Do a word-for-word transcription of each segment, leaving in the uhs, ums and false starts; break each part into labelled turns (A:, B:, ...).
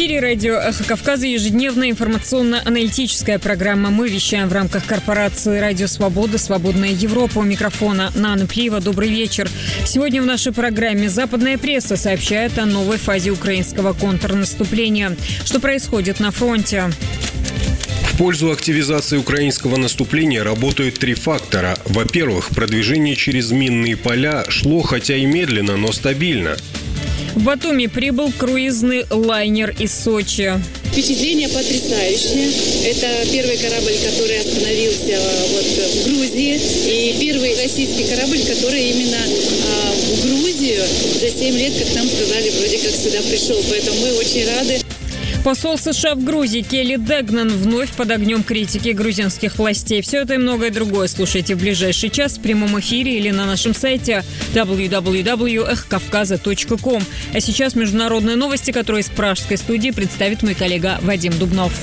A: эфире радио «Эхо Кавказа» ежедневная информационно-аналитическая программа. Мы вещаем в рамках корпорации «Радио Свобода», «Свободная Европа». У микрофона Нана Плиева. Добрый вечер. Сегодня в нашей программе западная пресса сообщает о новой фазе украинского контрнаступления. Что происходит на фронте?
B: В пользу активизации украинского наступления работают три фактора. Во-первых, продвижение через минные поля шло хотя и медленно, но стабильно.
A: В Батуми прибыл круизный лайнер из Сочи.
C: Впечатление потрясающее. Это первый корабль, который остановился вот в Грузии. И первый российский корабль, который именно а, в Грузию за семь лет, как нам сказали, вроде как сюда пришел. Поэтому мы очень рады.
A: Посол США в Грузии Келли Дегнан вновь под огнем критики грузинских властей. Все это и многое другое слушайте в ближайший час в прямом эфире или на нашем сайте дабл ю дабл ю дабл ю точка эхо кавказа точка ком. А сейчас международные новости, которые из пражской студии представит мой коллега Вадим Дубнов.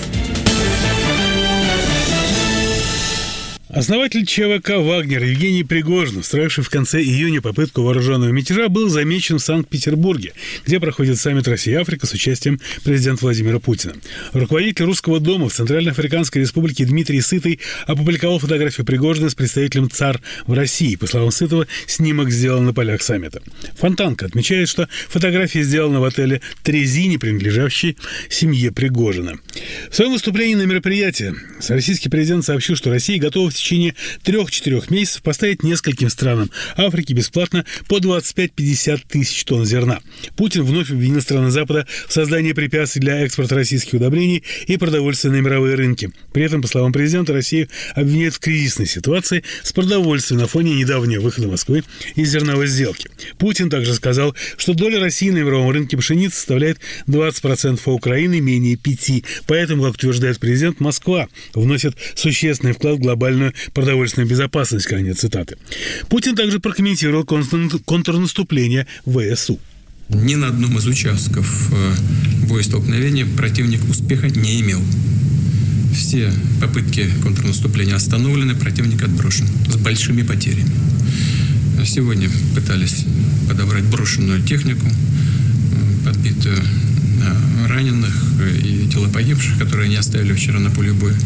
D: Основатель ЧВК «Вагнер» Евгений Пригожин, устроивший в конце июня попытку вооруженного мятежа, был замечен в Санкт-Петербурге, где проходит саммит Россия-Африка с участием президента Владимира Путина. Руководитель Русского дома в Центральноафриканской Республике Дмитрий Сытый опубликовал фотографию Пригожина с представителем ЦАР в России. По словам Сытого, снимок сделан на полях саммита. Фонтанка отмечает, что фотография сделана в отеле «Трезини», принадлежащей семье Пригожина. В своем выступлении на мероприятии российский президент сообщил, что Россия готова в течение трех-четырех месяцев поставить нескольким странам Африки бесплатно по двадцать пять-пятьдесят тысяч тонн зерна. Путин вновь обвинил страны Запада в создании препятствий для экспорта российских удобрений и продовольствия на мировые рынки. При этом, по словам президента, Россию обвиняют в кризисной ситуации с продовольствием на фоне недавнего выхода Москвы из зерновой сделки. Путин также сказал, что доля России на мировом рынке пшеницы составляет двадцать процентов, а Украины менее пяти процентов. Поэтому, как утверждает президент, Москва вносит существенный вклад в глобальную продовольственную безопасность. Конец цитаты. Путин также прокомментировал контрнаступление ВСУ.
E: Ни на одном из участков боестолкновения противник успеха не имел. Все попытки контрнаступления остановлены, противник отброшен с большими потерями. Сегодня пытались подобрать брошенную технику, подбитую раненых и тела погибших, которые не оставили вчера на поле боя,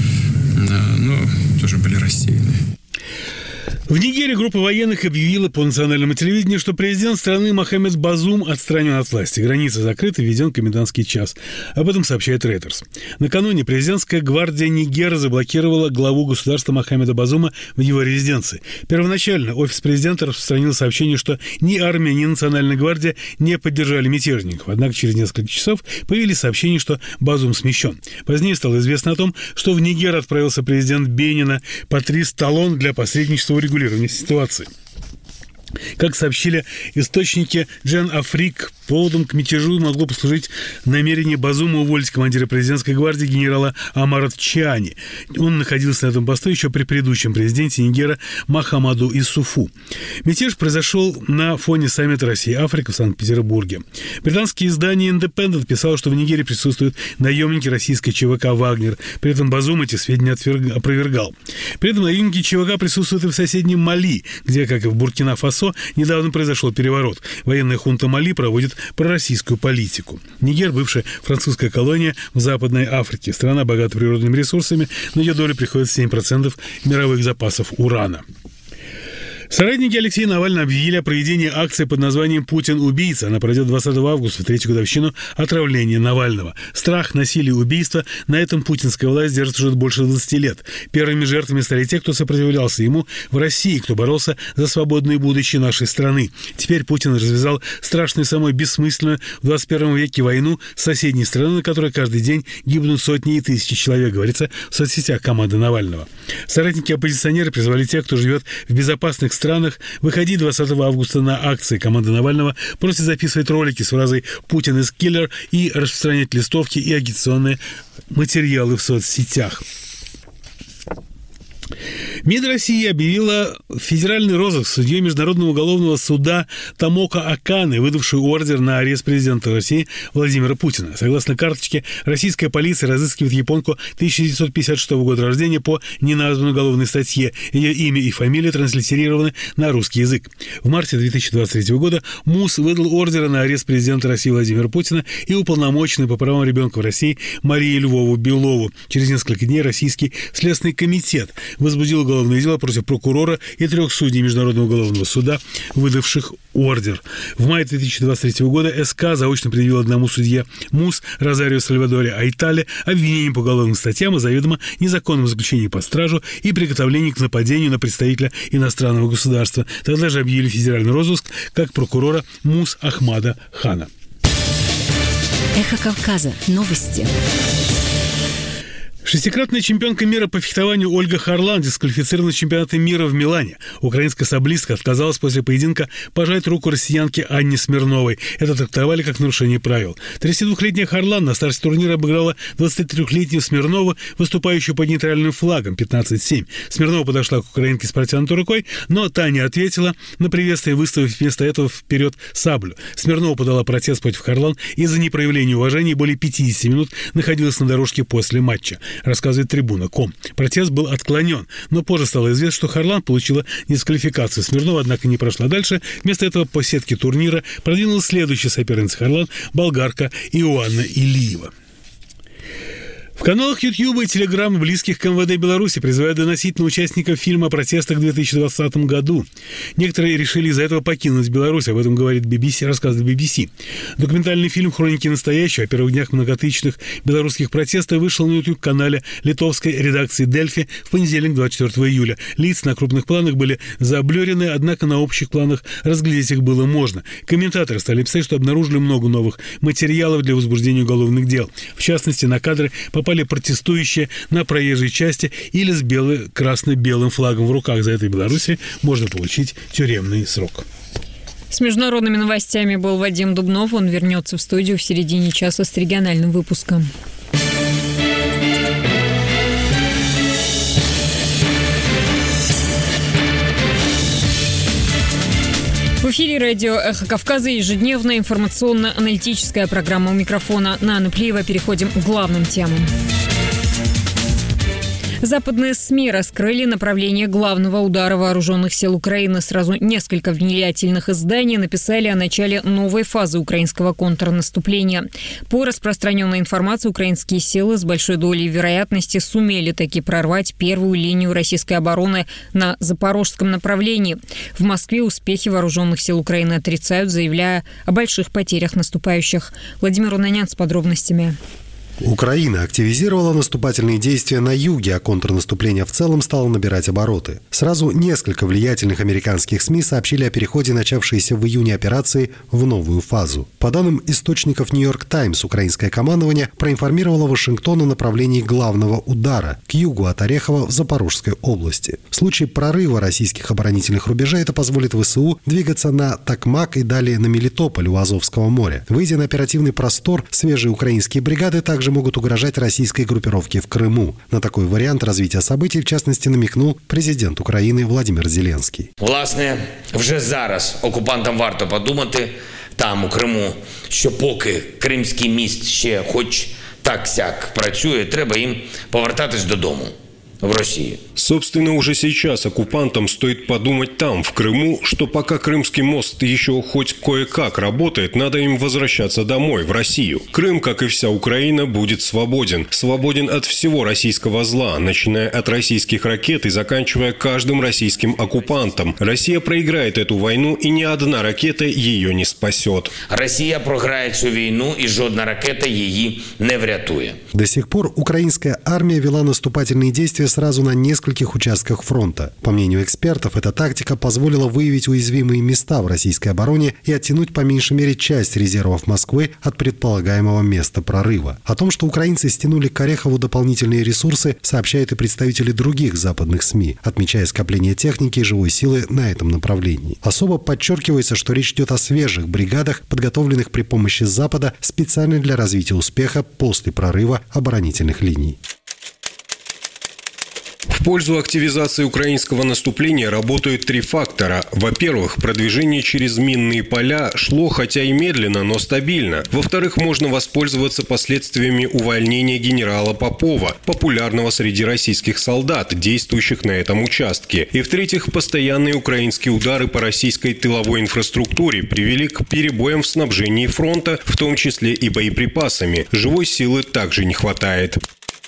E: но тоже были рассеяны.
D: В Нигерии группа военных объявила по национальному телевидению, что президент страны Мохаммед Базум отстранен от власти. Границы закрыты, введен комендантский час. Об этом сообщает Reuters. Накануне президентская гвардия Нигера заблокировала главу государства Мохаммеда Базума в его резиденции. Первоначально офис президента распространил сообщение, что ни армия, ни национальная гвардия не поддержали мятежников. Однако через несколько часов появились сообщения, что Базум смещен. Позднее стало известно о том, что в Нигер отправился президент Бенина Патрис Талон для посредничества в регулировании ситуации. Как сообщили источники Джен Африк, поводом к мятежу могло послужить намерение Базума уволить командира президентской гвардии генерала Амара Чиани. Он находился на этом посту еще при предыдущем президенте Нигера Махамаду Исуфу. Мятеж произошел на фоне саммита Россия-Африка в Санкт-Петербурге. Британское издание Independent писало, что в Нигере присутствуют наемники российской ЧВК «Вагнер». При этом Базум эти сведения отверг... опровергал. При этом наемники ЧВК присутствуют и в соседнем Мали, где, как и в Буркина-Фасо, недавно произошел переворот. Военная хунта Мали проводит пророссийскую политику. Нигер – бывшая французская колония в Западной Африке. Страна богата природными ресурсами, на ее долю приходится семь процентов мировых запасов урана. Соратники Алексея Навального объявили о проведении акции под названием «Путин – убийца». Она пройдет двадцатого августа, в третью годовщину отравления Навального. Страх, насилие, убийство – на этом путинская власть держит уже больше двадцати лет. Первыми жертвами стали те, кто сопротивлялся ему в России, кто боролся за свободное будущее нашей страны. Теперь Путин развязал страшную, самую бессмысленную в двадцать первом веке войну с соседней страной, на которой каждый день гибнут сотни и тысячи человек, говорится в соцсетях команды Навального. Соратники-оппозиционеры призвали тех, кто живет в безопасных странах, выходить двадцатого августа на акции. Команда Навального просит записывать ролики с фразой «Путин is killer» и распространять листовки и агитационные материалы в соцсетях. МИД России объявила федеральный розыск судьей Международного уголовного суда Томоко Аканы, выдавший ордер на арест президента России Владимира Путина. Согласно карточке, российская полиция разыскивает японку тысяча девятьсот пятьдесят шестого года рождения по неназванной уголовной статье. Ее имя и фамилия транслитерированы на русский язык. В марте две тысячи двадцать третьего года МУС выдал ордер на арест президента России Владимира Путина и уполномоченной по правам ребенка в России Марии Львову-Белову. Через несколько дней Российский Следственный комитет возбудил уголовное дело против прокурора и трех судей Международного уголовного суда, выдавших ордер. В мае две тысячи двадцать третьего года СК заочно предъявил одному судье МУС Розарио Сальвадоре Айтале обвинение по уголовным статьям о заведомо незаконном заключении под стражу и приготовлении к нападению на представителя иностранного государства. Тогда же объявили федеральный розыск как прокурора МУС Ахмада Хана.
F: Эхо Кавказа. Новости.
D: Шестикратная чемпионка мира по фехтованию Ольга Харлан дисквалифицирована с чемпионата мира в Милане. Украинская саблистка отказалась после поединка пожать руку россиянке Анне Смирновой. Это трактовали как нарушение правил. тридцатидвухлетняя Харлан на старте турнира обыграла двадцатитрёхлетнюю Смирнову, выступающую под нейтральным флагом пятнадцать семь. Смирнова подошла к украинке с протянутой рукой, но та не ответила на приветствие, выставив вместо этого вперед саблю. Смирнова подала протест против Харлан из-за непроявления уважения и более пятидесяти минут находилась на дорожке после матча, рассказывает трибуна точка ком. Протест был отклонен, но позже стало известно, что Харлан получила дисквалификацию. Смирнова, однако, не прошла дальше. Вместо этого по сетке турнира продвинулась следующая соперница Харлан – болгарка Иоанна Илиева. В каналах YouTube и Telegram, близких к МВД Беларуси, призывают доносить на участников фильма о протестах в две тысячи двадцатом году. Некоторые решили из-за этого покинуть Беларусь, об этом говорит би би си, рассказывает би би си. Документальный фильм «Хроники настоящего» о первых днях многотысячных белорусских протестов вышел на YouTube-канале литовской редакции «Дельфи» в понедельник, двадцать четвёртого июля. Лица на крупных планах были заблюрены, однако на общих планах разглядеть их было можно. Комментаторы стали писать, что обнаружили много новых материалов для возбуждения уголовных дел. В частности, на кадры попали попали протестующие на проезжей части или с бело- красно-белым флагом в руках. За это в Беларуси можно получить тюремный срок.
A: С международными новостями был Вадим Дубнов. Он вернется в студию в середине часа с региональным выпуском. В эфире радио «Эхо Кавказа» ежедневная информационно-аналитическая программа. У микрофона Нана Плиева. Переходим к главным темам. Западные СМИ раскрыли направление главного удара вооруженных сил Украины. Сразу несколько влиятельных изданий написали о начале новой фазы украинского контрнаступления. По распространенной информации, украинские силы с большой долей вероятности сумели таки прорвать первую линию российской обороны на запорожском направлении. В Москве успехи вооруженных сил Украины отрицают, заявляя о больших потерях наступающих. Владимир Унанян с подробностями.
G: Украина активизировала наступательные действия на юге, а контрнаступление в целом стало набирать обороты. Сразу несколько влиятельных американских СМИ сообщили о переходе начавшейся в июне операции в новую фазу. По данным источников «Нью-Йорк Таймс», украинское командование проинформировало Вашингтон о направлении главного удара к югу от Орехова в Запорожской области. В случае прорыва российских оборонительных рубежей это позволит ВСУ двигаться на Токмак и далее на Мелитополь у Азовского моря. Выйдя на оперативный простор, свежие украинские бригады также могут угрожать российской группировке в Крыму. На такой вариант развития событий, в частности, намекнул президент України Владимир Зеленський.
H: Власне, вже зараз окупантам варто подумати там, у Криму, що поки Кримський міст ще хоч так-сяк працює, треба їм повертатись додому. В России.
B: Собственно, уже сейчас оккупантам стоит подумать там, в Крыму, что пока Крымский мост еще хоть кое-как работает, надо им возвращаться домой, в Россию. Крым, как и вся Украина, будет свободен. Свободен от всего российского зла, начиная от российских ракет и заканчивая каждым российским оккупантом. Россия проиграет эту войну, и ни одна ракета ее не спасет.
H: Россия програє цю війну, и жодна ракета її не врятує.
G: До сих пор украинская армия вела наступательные действия сразу на нескольких участках фронта. По мнению экспертов, эта тактика позволила выявить уязвимые места в российской обороне и оттянуть по меньшей мере часть резервов Москвы от предполагаемого места прорыва. О том, что украинцы стянули к Орехову дополнительные ресурсы, сообщают и представители других западных СМИ, отмечая скопление техники и живой силы на этом направлении. Особо подчеркивается, что речь идет о свежих бригадах, подготовленных при помощи Запада специально для развития успеха после прорыва оборонительных линий.
B: В пользу активизации украинского наступления работают три фактора. Во-первых, продвижение через минные поля шло хотя и медленно, но стабильно. Во-вторых, можно воспользоваться последствиями увольнения генерала Попова, популярного среди российских солдат, действующих на этом участке. И в-третьих, постоянные украинские удары по российской тыловой инфраструктуре привели к перебоям в снабжении фронта, в том числе и боеприпасами. Живой силы также не хватает.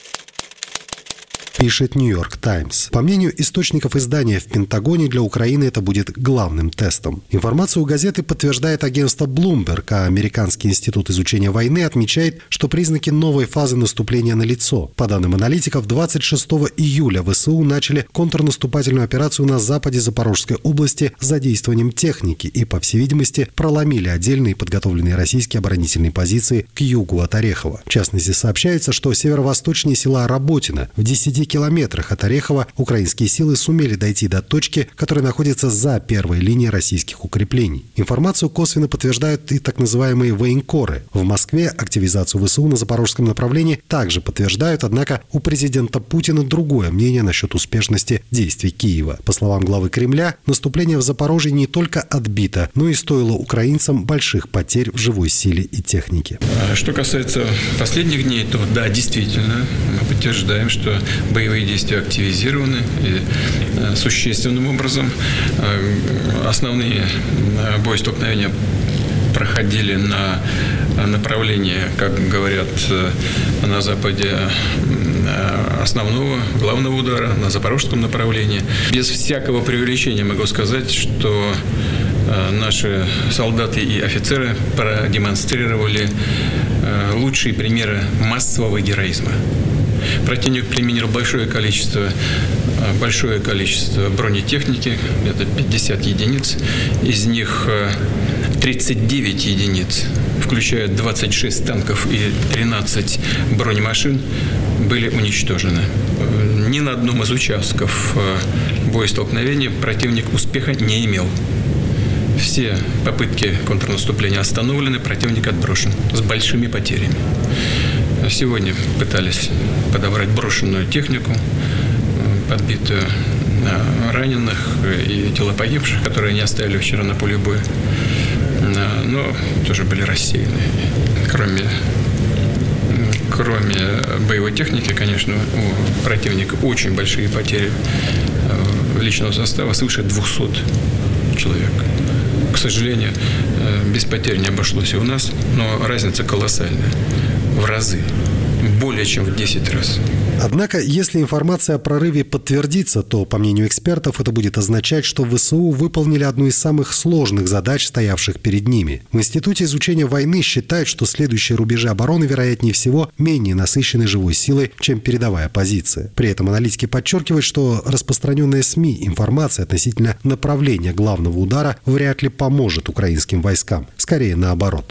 G: Пишет «Нью-Йорк Таймс». По мнению источников издания в Пентагоне, для Украины это будет главным тестом. Информацию газеты подтверждает агентство Bloomberg, а Американский институт изучения войны отмечает, что признаки новой фазы наступления налицо. По данным аналитиков, двадцать шестого июля ВСУ начали контрнаступательную операцию на западе Запорожской области с задействованием техники и, по всей видимости, проломили отдельные подготовленные российские оборонительные позиции к югу от Орехова. В частности, сообщается, что северо-восточнее села Работино в десяти километрах от Орехова украинские силы сумели дойти до точки, которая находится за первой линией российских укреплений. Информацию косвенно подтверждают и так называемые военкоры. В Москве активизацию ВСУ на запорожском направлении также подтверждают, однако у президента Путина другое мнение насчет успешности действий Киева. По словам главы Кремля, наступление в Запорожье не только отбито, но и стоило украинцам больших потерь в живой силе и технике.
E: Что касается последних дней, то да, действительно, мы подтверждаем, что боевые действия активизированы и существенным образом. Основные боестолкновения проходили на направлении, как говорят на Западе, основного, главного удара, на запорожском направлении. Без всякого преувеличения могу сказать, что наши солдаты и офицеры продемонстрировали лучшие примеры массового героизма. Противник применил большое количество, большое количество бронетехники, это пятьдесят единиц, из них тридцать девять единиц, включая двадцать шесть танков и тринадцать бронемашин, были уничтожены. Ни на одном из участков боестолкновения противник успеха не имел. Все попытки контрнаступления остановлены, противник отброшен с большими потерями. Сегодня пытались подобрать брошенную технику, подбитую раненых и тела погибших, которые не оставили вчера на поле боя, но тоже были рассеяны. Кроме, кроме боевой техники, конечно, у противника очень большие потери личного состава, свыше двухсот человек. К сожалению, без потерь не обошлось и у нас, но разница колоссальная. В разы. Более чем в десять раз.
G: Однако, если информация о прорыве подтвердится, то, по мнению экспертов, это будет означать, что ВСУ выполнили одну из самых сложных задач, стоявших перед ними. В Институте изучения войны считают, что следующие рубежи обороны, вероятнее всего, менее насыщены живой силой, чем передовая позиция. При этом аналитики подчеркивают, что распространенная СМИ информация относительно направления главного удара вряд ли поможет украинским войскам. Скорее, наоборот.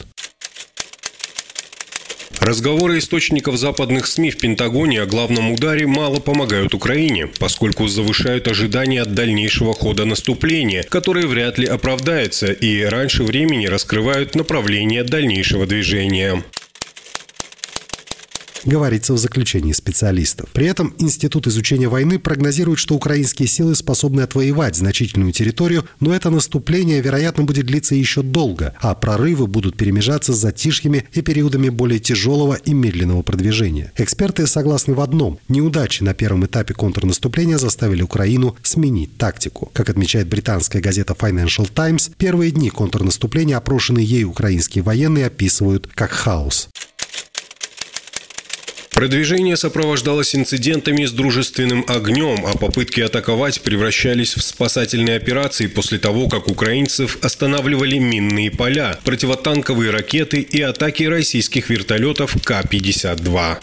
B: Разговоры источников западных СМИ в Пентагоне о главном ударе мало помогают Украине, поскольку завышают ожидания от дальнейшего хода наступления, которое вряд ли оправдается, и раньше времени раскрывают направление дальнейшего движения.
G: Говорится в заключении специалистов. При этом Институт изучения войны прогнозирует, что украинские силы способны отвоевать значительную территорию, но это наступление, вероятно, будет длиться еще долго, а прорывы будут перемежаться с затишьями и периодами более тяжелого и медленного продвижения. Эксперты согласны в одном – неудачи на первом этапе контрнаступления заставили Украину сменить тактику. Как отмечает британская газета Financial Times, первые дни контрнаступления опрошенные ею украинские военные описывают как хаос.
B: Продвижение сопровождалось инцидентами с дружественным огнем, а попытки атаковать превращались в спасательные операции после того, как украинцев останавливали минные поля, противотанковые ракеты и атаки российских вертолетов Ка пятьдесят два.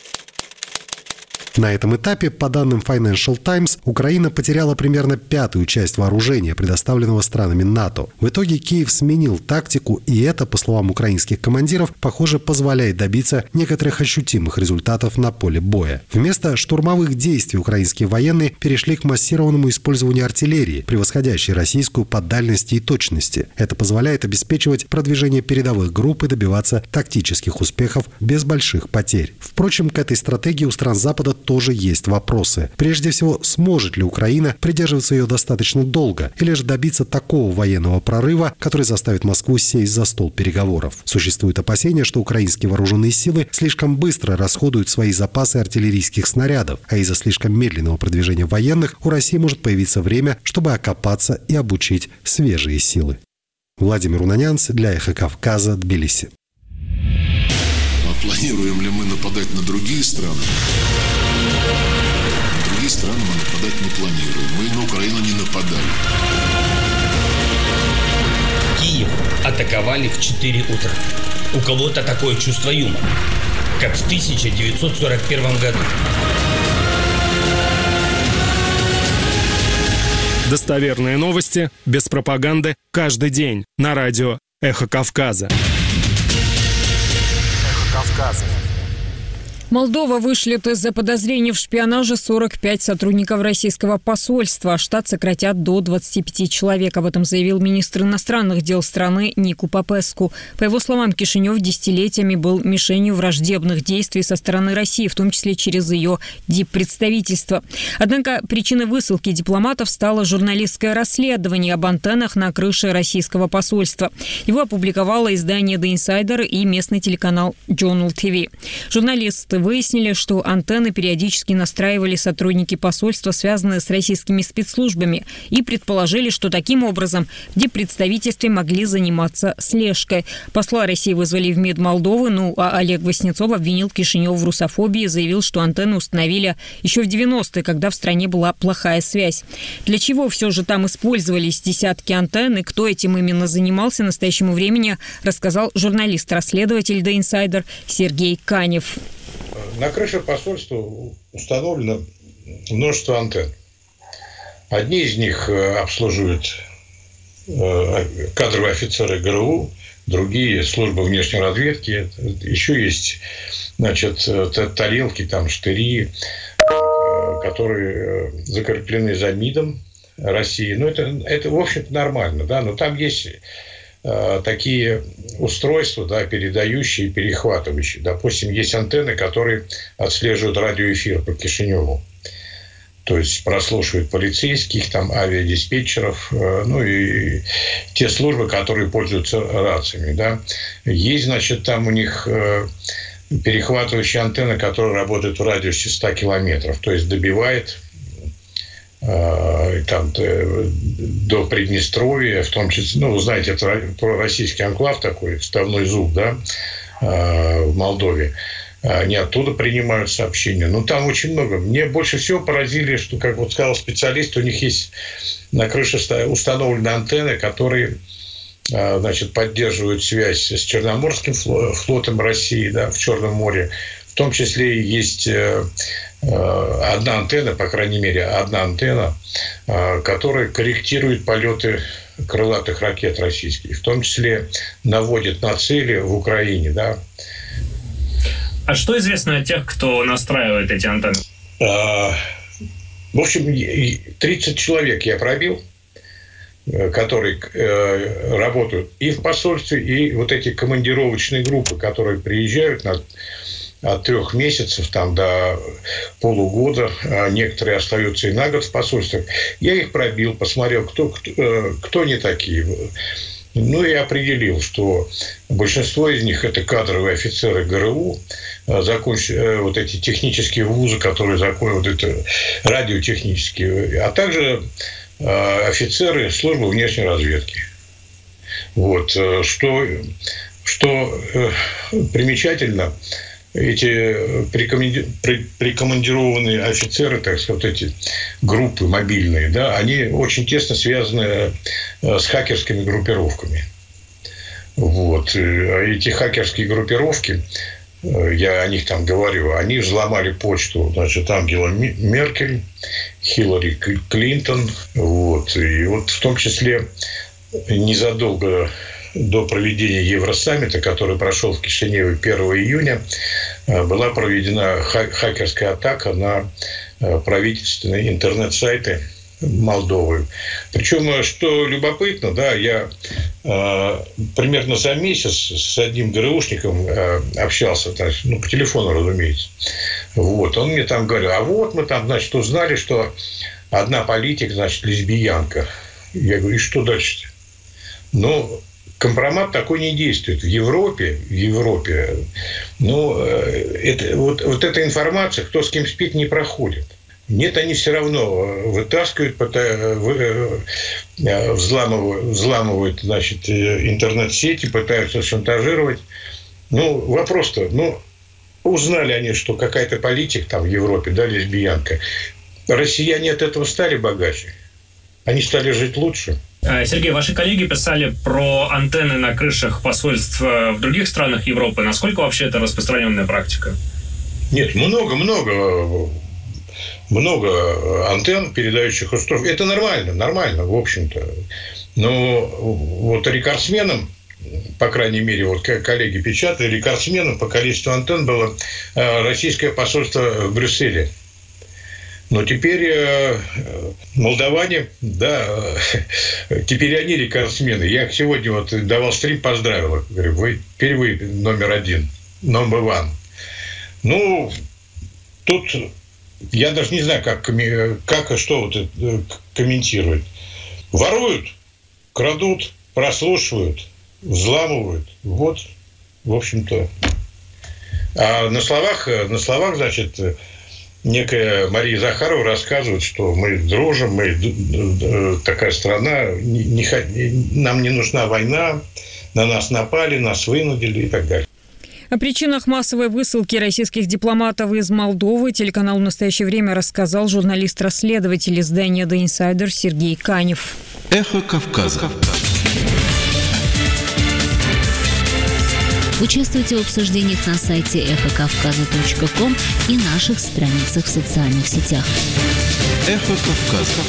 G: На этом этапе, по данным Financial Times, Украина потеряла примерно пятую часть вооружения, предоставленного странами НАТО. В итоге Киев сменил тактику, и это, по словам украинских командиров, похоже, позволяет добиться некоторых ощутимых результатов на поле боя. Вместо штурмовых действий украинские военные перешли к массированному использованию артиллерии, превосходящей российскую по дальности и точности. Это позволяет обеспечивать продвижение передовых групп и добиваться тактических успехов без больших потерь. Впрочем, к этой стратегии у стран Запада тоже есть вопросы. Прежде всего, сможет ли Украина придерживаться ее достаточно долго, или же добиться такого военного прорыва, который заставит Москву сесть за стол переговоров. Существует опасение, что украинские вооруженные силы слишком быстро расходуют свои запасы артиллерийских снарядов, а из-за слишком медленного продвижения военных у России может появиться время, чтобы окопаться и обучить свежие силы. Владимир Унанянц для «Эхо Кавказа», Тбилиси.
I: А планируем ли мы нападать на другие страны? На другие страны мы нападать не планируем. Мы на Украину не нападали.
J: Киев атаковали в четыре утра. У кого-то такое чувство юмора, как в тысяча девятьсот сорок первом году.
K: Достоверные новости, без пропаганды, каждый день на радио «Эхо Кавказа».
F: «Эхо Кавказа».
A: Молдова вышлет из-за подозрений в шпионаже сорок пять сотрудников российского посольства. Штат сократят до двадцати пяти человек. Об этом заявил министр иностранных дел страны Нику Попеску. По его словам, Кишинев десятилетиями был мишенью враждебных действий со стороны России, в том числе через ее диппредставительство. Однако причиной высылки дипломатов стало журналистское расследование об антеннах на крыше российского посольства. Его опубликовало издание The Insider и местный телеканал Journal ти ви. Журналисты выяснили, что антенны периодически настраивали сотрудники посольства, связанные с российскими спецслужбами, и предположили, что таким образом в диппредставительстве могли заниматься слежкой. Посла России вызвали в МИД Молдовы, ну а Олег Васнецов обвинил Кишинев в русофобии и заявил, что антенны установили еще в девяностые, когда в стране была плохая связь. Для чего все же там использовались десятки антенн и кто этим именно занимался, в настоящему времени рассказал журналист-расследователь The Insider Сергей Канев.
L: На крыше посольства установлено множество антенн. Одни из них обслуживают кадровые офицеры ГРУ, другие – службы внешней разведки. Еще есть, значит, тарелки, там, штыри, которые закреплены за МИДом России. Ну, это, это в общем-то, нормально, да, но там есть такие устройства, да, передающие и перехватывающие. Допустим, есть антенны, которые отслеживают радиоэфир по Кишиневу. То есть прослушивают полицейских, там, авиадиспетчеров, ну и те службы, которые пользуются рациями. Да. Есть, значит, там у них перехватывающие антенны, которые работают в радиусе ста километров. То есть добивает там до Приднестровья, в том числе, ну, вы знаете, это пророссийский анклав такой, вставной зуб, да, в Молдове. Они оттуда принимают сообщения. Но там очень много. Мне больше всего поразили, что, как вот сказал специалист, у них есть на крыше установлены антенны, которые, значит, поддерживают связь с Черноморским флотом России, да, в Черном море. В том числе есть одна антенна, по крайней мере, одна антенна, которая корректирует полеты крылатых ракет российских, в том числе наводит на цели в Украине, да.
M: А что известно о тех, кто настраивает эти антенны?
L: В общем, тридцать человек я пробил, которые работают и в посольстве, и вот эти командировочные группы, которые приезжают на от трех месяцев там, до полугода, а некоторые остаются и на год в посольствах. Я их пробил, посмотрел, кто, кто, кто они такие. Ну и определил, что большинство из них – это кадровые офицеры ГРУ, закончили вот эти технические вузы, которые закончили, вот это радиотехнические, а также офицеры службы внешней разведки. Вот. Что, что примечательно, эти прикомандированные офицеры, так сказать, эти группы мобильные, да, они очень тесно связаны с хакерскими группировками. Вот. А эти хакерские группировки, я о них там говорю, они взломали почту, значит, Ангела Меркель, Хиллари Клинтон, вот. И вот в том числе незадолго до проведения Евросаммита, который прошел в Кишиневе первого июня, была проведена хакерская атака на правительственные интернет-сайты Молдовы. Причем, что любопытно, да, я э, примерно за месяц с одним ГРУшником э, общался, ну, по телефону, разумеется. Вот, он мне там говорил, а вот мы там, значит, узнали, что одна политик, значит, лесбиянка. Я говорю, и что дальше-то? Ну, компромат такой не действует. В Европе, в Европе, ну, это, вот, вот эта информация, кто с кем спит, не проходит. Нет, они все равно вытаскивают, взламывают, взламывают, значит, интернет-сети, пытаются шантажировать. Ну, вопрос-то, ну, узнали они, что какая-то политик там в Европе, да, лесбиянка. Россияне от этого стали богаче. Они стали жить лучше.
M: Сергей, ваши коллеги писали про антенны на крышах посольств в других странах Европы. Насколько вообще это распространенная практика?
L: Нет, много-много. Много антенн, передающих устройств. Это нормально, нормально, в общем-то. Но вот рекордсменом, по крайней мере, вот коллеги печатали, рекордсменом по количеству антенн было российское посольство в Брюсселе. Но теперь молдаване, да, теперь они рекордсмены. Я сегодня вот давал стрим, поздравил. Говорю, вы теперь вы номер один, номер один. Ну, тут я даже не знаю, как, как и что вот комментировать. Воруют, крадут, прослушивают, взламывают. Вот, в общем-то. А на словах, на словах, значит, некая Мария Захарова рассказывает, что мы дружим, мы такая страна, не, не, нам не нужна война, на нас напали, нас вынудили и так далее.
A: О причинах массовой высылки российских дипломатов из Молдовы телеканалу «В настоящее время» рассказал журналист-расследователь издания «The Insider» Сергей Канев.
N: Эхо Кавказа.
F: Участвуйте в обсуждениях на сайте эхо кавказа точка ком и наших страницах в социальных сетях.
N: Эхо Кавказа.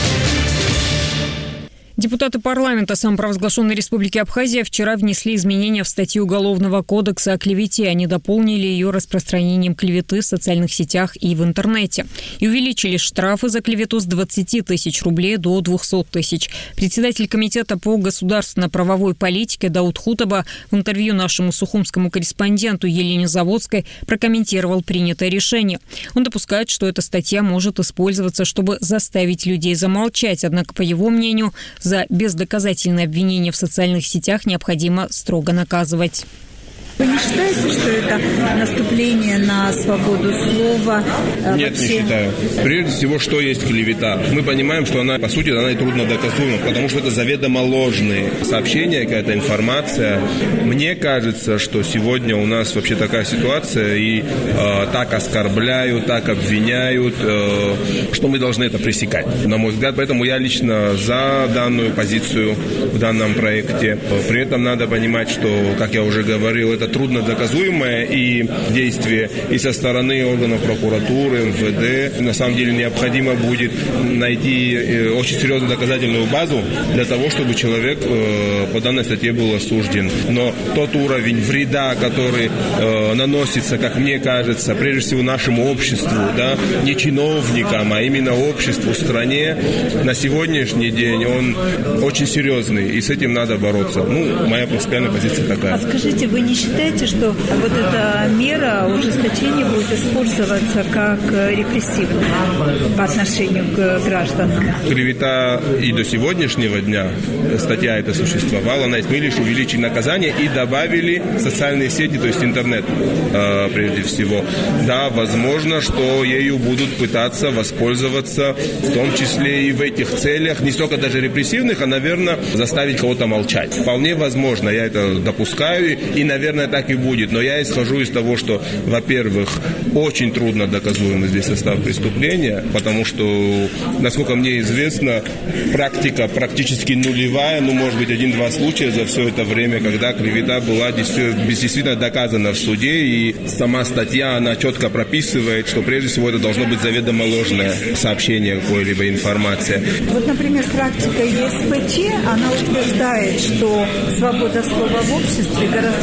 A: Депутаты парламента самопровозглашенной Республики Абхазия вчера внесли изменения в статью Уголовного кодекса о клевете. Они дополнили ее распространением клеветы в социальных сетях и в интернете. И увеличили штрафы за клевету с двадцати тысяч рублей до двухсот тысяч. Председатель комитета по государственно-правовой политике Дауд Хутаба в интервью нашему сухумскому корреспонденту Елене Заводской прокомментировал принятое решение. Он допускает, что эта статья может использоваться, чтобы заставить людей замолчать. Однако, по его мнению, за бездоказательное обвинение в социальных сетях необходимо строго наказывать.
O: Вы не считаете, что это наступление на свободу слова?
P: Нет, вообще? Не считаю. Прежде всего, что есть клевета? Мы понимаем, что она, по сути, она и трудно доказуема, потому что это заведомо ложные сообщения, какая-то информация. Мне кажется, что сегодня у нас вообще такая ситуация, и э, так оскорбляют, так обвиняют, э, что мы должны это пресекать, на мой взгляд. Поэтому я лично за данную позицию в данном проекте. При этом надо понимать, что, как я уже говорил, это трудно доказуемое и действие и со стороны органов прокуратуры, эм вэ дэ. На самом деле необходимо будет найти очень серьезную доказательную базу для того, чтобы человек по данной статье был осужден. Но тот уровень вреда, который наносится, как мне кажется, прежде всего нашему обществу, да, не чиновникам, а именно обществу, стране, на сегодняшний день он очень серьезный, и с этим надо бороться. Ну, моя принципиальная позиция такая.
O: А скажите, вы не считаете, считаете, что вот эта мера ужесточения будет использоваться как репрессивная по отношению к гражданам?
P: Клевета и до сегодняшнего дня статья эта существовала, мы лишь увеличили наказание и добавили социальные сети, то есть интернет э, прежде всего. Да, возможно, что ею будут пытаться воспользоваться, в том числе и в этих целях, не столько даже репрессивных, а, наверное, заставить кого-то молчать. Вполне возможно, я это допускаю, и, наверное, так и будет. Но я исхожу из того, что, во-первых, очень трудно доказуемый здесь состав преступления, потому что, насколько мне известно, практика практически нулевая, ну, может быть, один-два случая за все это время, когда клевета была действительно доказана в суде, и сама статья, она четко прописывает, что, прежде всего, это должно быть заведомо ложное сообщение какой-либо информации.
O: Вот, например, практика е эс пэ че, она утверждает, что свобода слова в обществе гораздо больше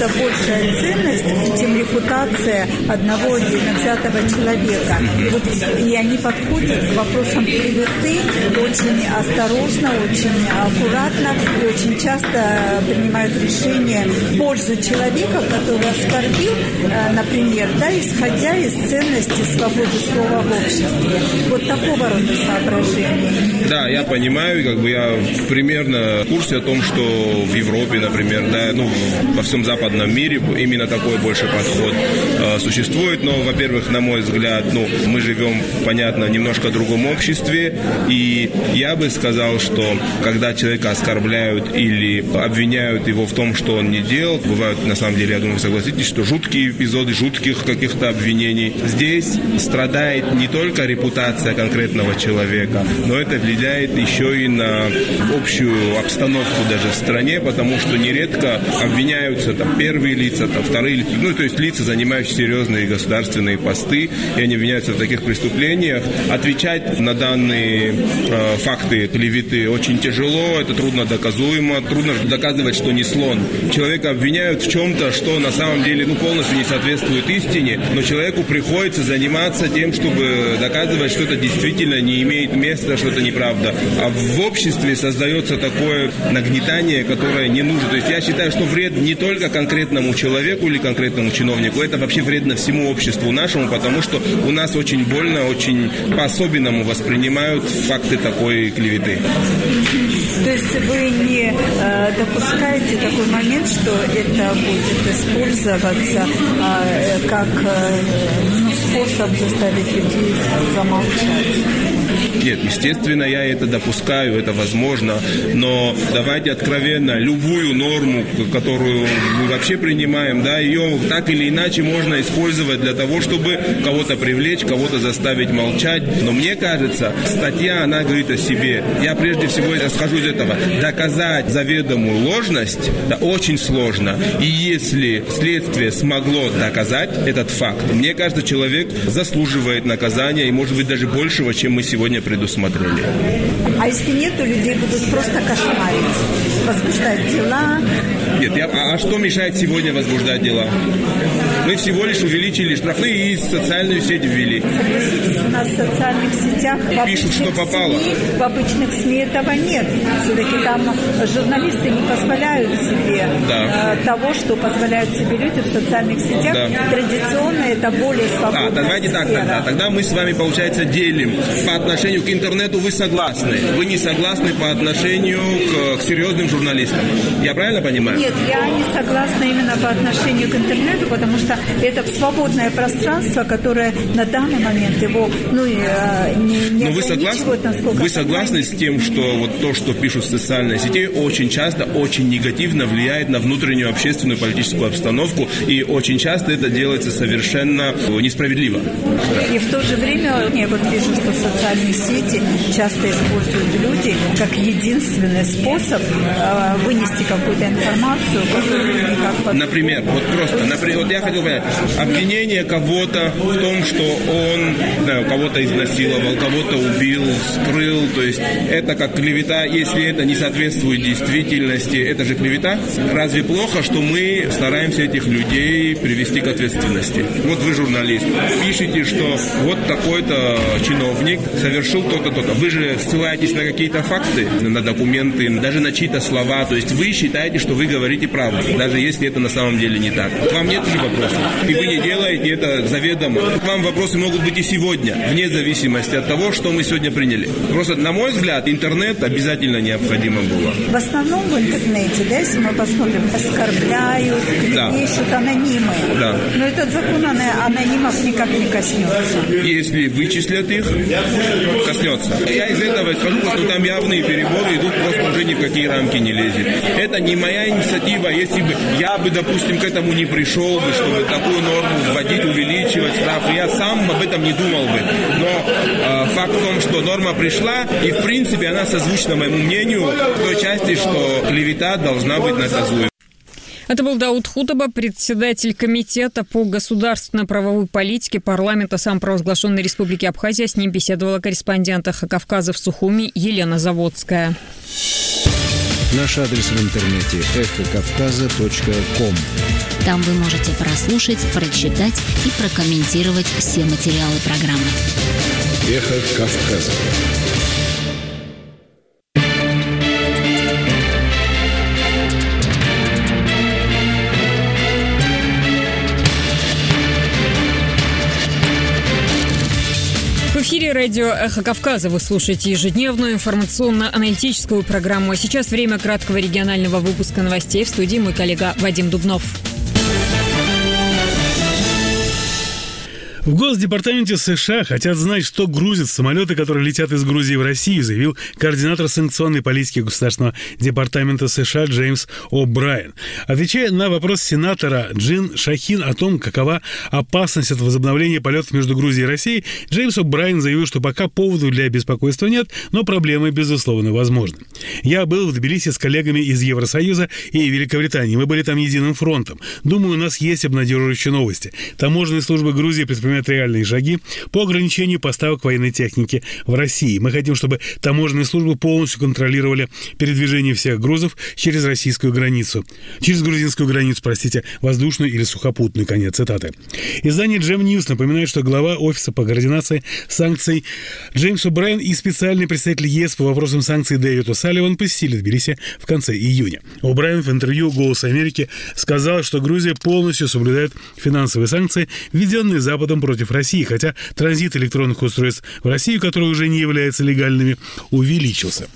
O: большая ценность, чем репутация одного отдельно взятого человека. И, вот, и они подходят к вопросам клеветы очень осторожно, очень аккуратно и очень часто принимают решения в пользу человека, который оскорбил, например, да, исходя из ценности свободы слова в обществе. Вот такого рода соображения.
P: Да, я понимаю, как бы я примерно в курсе о том, что в Европе, например, да, ну, во всем западном мире именно такой больше подход э, существует. Но, во-первых, на мой взгляд, ну, мы живем, понятно, в немножко другом обществе, и я бы сказал, что когда человека оскорбляют или обвиняют его в том, что он не делал, бывают, на самом деле, я думаю, вы согласитесь, что жуткие эпизоды, жутких каких-то обвинений. Здесь страдает не только репутация конкретного человека, но это влияет еще и на общую обстановку даже в стране, потому что нередко обвиняются там первые лица, там вторые лица, ну, то есть лица, занимающие серьезные государственные посты, и они обвиняются в таких преступлениях. Отвечать на данные э, факты клеветы очень тяжело, это трудно доказуемо, трудно доказывать, что не слон. Человека обвиняют в чем-то, что на самом деле, ну, полностью не соответствует истине, но человеку приходится заниматься тем, чтобы доказывать, что это действительно не имеет места, что это неправда. А в обществе создается такое нагнетание, которое не нужно. То есть я считаю, что вред не только конкретному человеку или конкретному чиновнику, это вообще вредно всему обществу нашему, потому что у нас очень больно, очень по-особенному воспринимают факты такой клеветы.
O: То есть вы не э, допускаете такой момент, что это будет использоваться э, как э, ну, способ заставить людей замолчать?
P: Нет, естественно, я это допускаю, это возможно, но давайте откровенно, любую норму, которую мы вообще принимаем, да, ее так или иначе можно использовать для того, чтобы кого-то привлечь, кого-то заставить молчать. Но мне кажется, статья, она говорит о себе. Я прежде всего исхожу из этого. Доказать заведомую ложность, да, очень сложно. И если следствие смогло доказать этот факт, мне кажется, человек заслуживает наказания и, может быть, даже большего, чем мы сегодня предусмотрели.
O: А если нет, то людей будут просто кошмарить, возбуждать дела.
P: Нет, я, а, а что мешает сегодня возбуждать дела? Мы всего лишь увеличили штрафы и социальную сеть ввели.
O: Согласитесь, у нас в социальных сетях в
P: пишут, что попало.
O: СМИ, в обычных СМИ этого нет. Все-таки там журналисты не позволяют себе да. э, того, что позволяют себе люди в социальных сетях. Да. Традиционно это более свободная
P: А, давайте
O: сфера.
P: так тогда. Тогда мы с вами, получается, делим. По отношению к интернету вы согласны. Вы не согласны по отношению к, к серьезным журналистам. Я правильно понимаю?
O: Нет, я не согласна именно по отношению к интернету, потому что это свободное пространство, которое на данный момент его ну, не, не
P: Но вы согласны,
O: насколько
P: вы согласны с тем, что вот то, что пишут в социальной сети, очень часто, очень негативно влияет на внутреннюю общественную политическую обстановку, и очень часто это делается совершенно несправедливо.
O: И в то же время я вот вижу, что социальные сети часто используют люди как единственный способ э, вынести какую-то информацию, которую никак...
P: Например, вот просто, например, вот я хотел понять, обвинение кого-то в том, что он, да, кого-то изнасиловал, кого-то убил, скрыл, то есть это как клевета, если это не соответствует действительности, это же клевета. Разве плохо, что мы стараемся этих людей привести к ответственности? Вот вы журналист, пишите, что вот такой-то чиновник совершил то-то, то-то. Вы же ссылаетесь на какие-то факты, на документы, даже на чьи-то слова, то есть вы считаете, что вы говорите правду, даже если это на самом деле не так. К вам нет же вопросов, и вы не делаете это заведомо. К вам вопросы могут быть и сегодня, вне зависимости от того, что мы сегодня приняли. Просто, на мой взгляд, интернет обязательно необходимо было.
O: В основном в интернете, да, если мы посмотрим, оскорбляют, клевещут да. анонимы.
P: Да.
O: Но этот закон анонимов никак не коснется.
P: Если вычислят их, коснется. Я из этого скажу, что там явные переборы идут, просто уже ни в какие рамки не лезет. Это не моя инициатива. Если бы я бы, допустим, к этому не пришел бы, чтобы такую норму вводить, увеличивать штрафы, я сам об этом не думал бы. Но э, факт в том, что норма пришла, и в принципе она созвучна моему мнению в той части, что клевета должна быть наказуема.
A: Это был Дауд Хутаба, председатель комитета по государственно-правовой политике парламента самопровозглашенной Республики Абхазия. С ним беседовала корреспондент «Эхо Кавказа» в Сухуми Елена Заводская.
N: Наш адрес в интернете эхо кавказа точка ком.
F: Там вы можете прослушать, прочитать и прокомментировать все материалы программы.
N: Эхо Кавказа.
A: В эфире радио «Эхо Кавказа». Вы слушаете ежедневную информационно-аналитическую программу. А сейчас время краткого регионального выпуска новостей. В студии мой коллега Вадим Дубнов.
D: В Госдепартаменте США хотят знать, что грузят самолеты, которые летят из Грузии в Россию, заявил координатор санкционной политики Государственного департамента США Джеймс О'Брайен. Отвечая на вопрос сенатора Джин Шахин о том, какова опасность от возобновления полетов между Грузией и Россией, Джеймс О'Брайен заявил, что пока поводу для беспокойства нет, но проблемы, безусловно, возможны. «Я был в Тбилиси с коллегами из Евросоюза и Великобритании. Мы были там единым фронтом. Думаю, у нас есть обнадеживающие новости. Таможенные службы Грузии предпринимают реальные шаги по ограничению поставок военной техники в России. Мы хотим, чтобы таможенные службы полностью контролировали передвижение всех грузов через российскую границу. Через грузинскую границу, простите, воздушную или сухопутную». Конец цитаты. Издание Джем Ньюс напоминает, что глава Офиса по координации санкций Джеймс О'Брайен и специальный представитель ЕС по вопросам санкций Дэвид О'Салливан посетили Тбилиси в конце июня. О'Брайен в интервью «Голосу Америки» сказал, что Грузия полностью соблюдает финансовые санкции, введенные Западом против России, хотя транзит электронных устройств в Россию, которые уже не являются легальными, увеличился.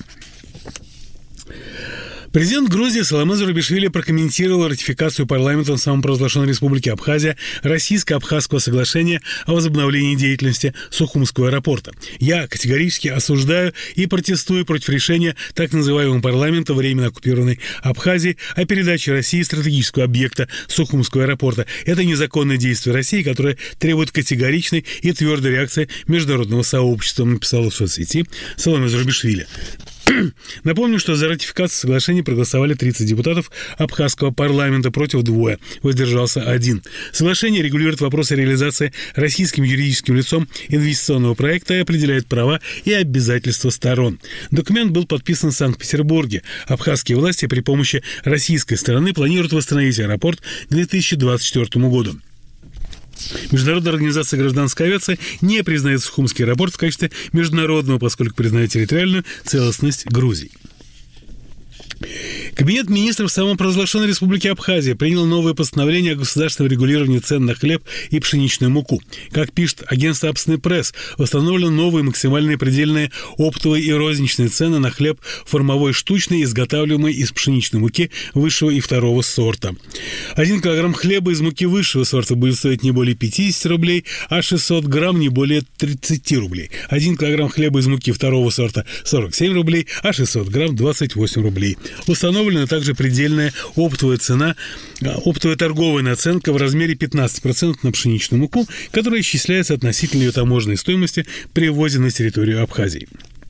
D: Президент Грузии Саломе Зурабишвили прокомментировал ратификацию парламентом самопровозглашенной республики Абхазия Российско-Абхазского соглашения о возобновлении деятельности Сухумского аэропорта. «Я категорически осуждаю и протестую против решения так называемого парламента временно оккупированной Абхазии о передаче России стратегического объекта Сухумского аэропорта. Это незаконное действие России, которое требует категоричной и твердой реакции международного сообщества», написал в соцсети Саломе Зурабишвили. Напомню, что за ратификацию соглашения проголосовали тридцать депутатов абхазского парламента, против двое, воздержался один. Соглашение регулирует вопросы реализации российским юридическим лицом инвестиционного проекта и определяет права и обязательства сторон. Документ был подписан в Санкт-Петербурге. Абхазские власти при помощи российской стороны планируют восстановить аэропорт к две тысячи двадцать четвёртому году. Международная организация гражданской авиации не признает Сухумский аэропорт в качестве международного, поскольку признает территориальную целостность Грузии. Кабинет министров самопровозглашенной республики Абхазия принял новое постановление о государственном регулировании цен на хлеб и пшеничную муку. Как пишет агентство «Апсный пресс», установлены новые максимальные предельные оптовые и розничные цены на хлеб формовой штучный, изготавливаемый из пшеничной муки высшего и второго сорта. Один килограмм хлеба из муки высшего сорта будет стоить не более пятьдесят рублей, а шестьсот грамм не более тридцать рублей. Один килограмм хлеба из муки второго сорта сорок семь рублей, а шестьсот грамм двадцать восемь рублей. Установлена также предельная оптовая цена, оптовая торговая наценка в размере пятнадцать процентов на пшеничную муку, которая исчисляется относительно ее таможенной стоимости при ввозе на территорию Абхазии.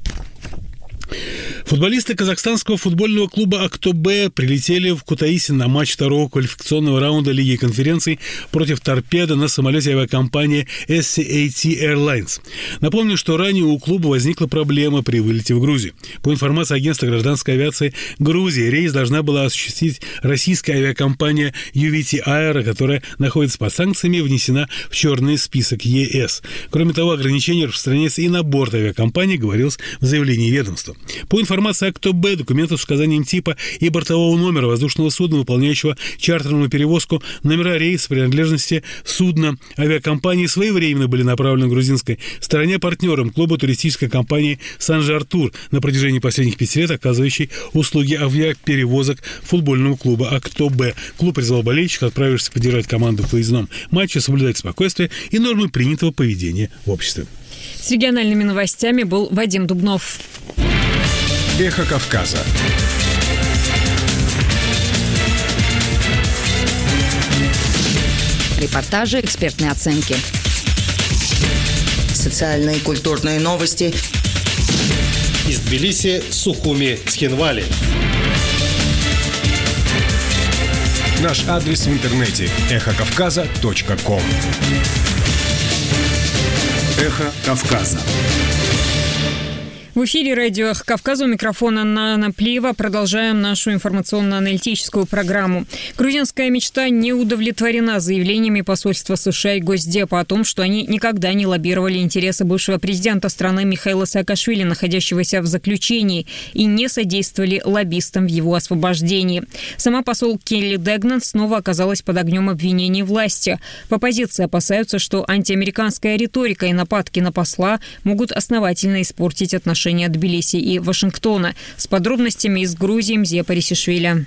D: Футболисты казахстанского футбольного клуба «Актобе» прилетели в Кутаиси на матч второго квалификационного раунда Лиги конференций против «Торпедо» на самолете авиакомпании эс си эй ти Airlines. Напомню, что ранее у клуба возникла проблема при вылете в Грузию. По информации агентства гражданской авиации Грузии, рейс должна была осуществить российская авиакомпания ю ви ти Aero, которая находится под санкциями и внесена в черный список ЕС. Кроме того, ограничения распространяются и на борт авиакомпании, говорилось в заявлении ведомства. По информации «Актобе», документов с указанием типа и бортового номера воздушного судна, выполняющего чартерную перевозку, номера рейса, принадлежности судна авиакомпании своевременно были направлены грузинской стороне партнерам клуба туристической компании «Санжар-Тур», на протяжении последних пяти лет оказывающей услуги авиаперевозок футбольного клуба «Актобе». Клуб призвал болельщиков, отправившихся поддержать команду в выездном матче, соблюдать спокойствие и нормы принятого поведения в обществе.
A: С региональными новостями был Вадим Дубнов.
N: Эхо Кавказа.
Q: Репортажи, экспертные оценки.
R: Социальные и культурные новости.
S: Из Тбилиси, Сухуми, Цхинвали.
N: Наш адрес в интернете эхо кавказа точка ком. Эхо Кавказа.
A: В эфире радио «Эхо Кавказа», у микрофона Нана Плиева. Продолжаем нашу информационно-аналитическую программу. Грузинская мечта не удовлетворена заявлениями посольства США и Госдепа о том, что они никогда не лоббировали интересы бывшего президента страны Михаила Саакашвили, находящегося в заключении, и не содействовали лоббистам в его освобождении. Сама посол Келли Дегнан снова оказалась под огнем обвинений власти. В оппозиции опасаются, что антиамериканская риторика и нападки на посла могут основательно испортить отношения Тбилиси и Вашингтона. С подробностями из Грузии Мзия Парисишвили.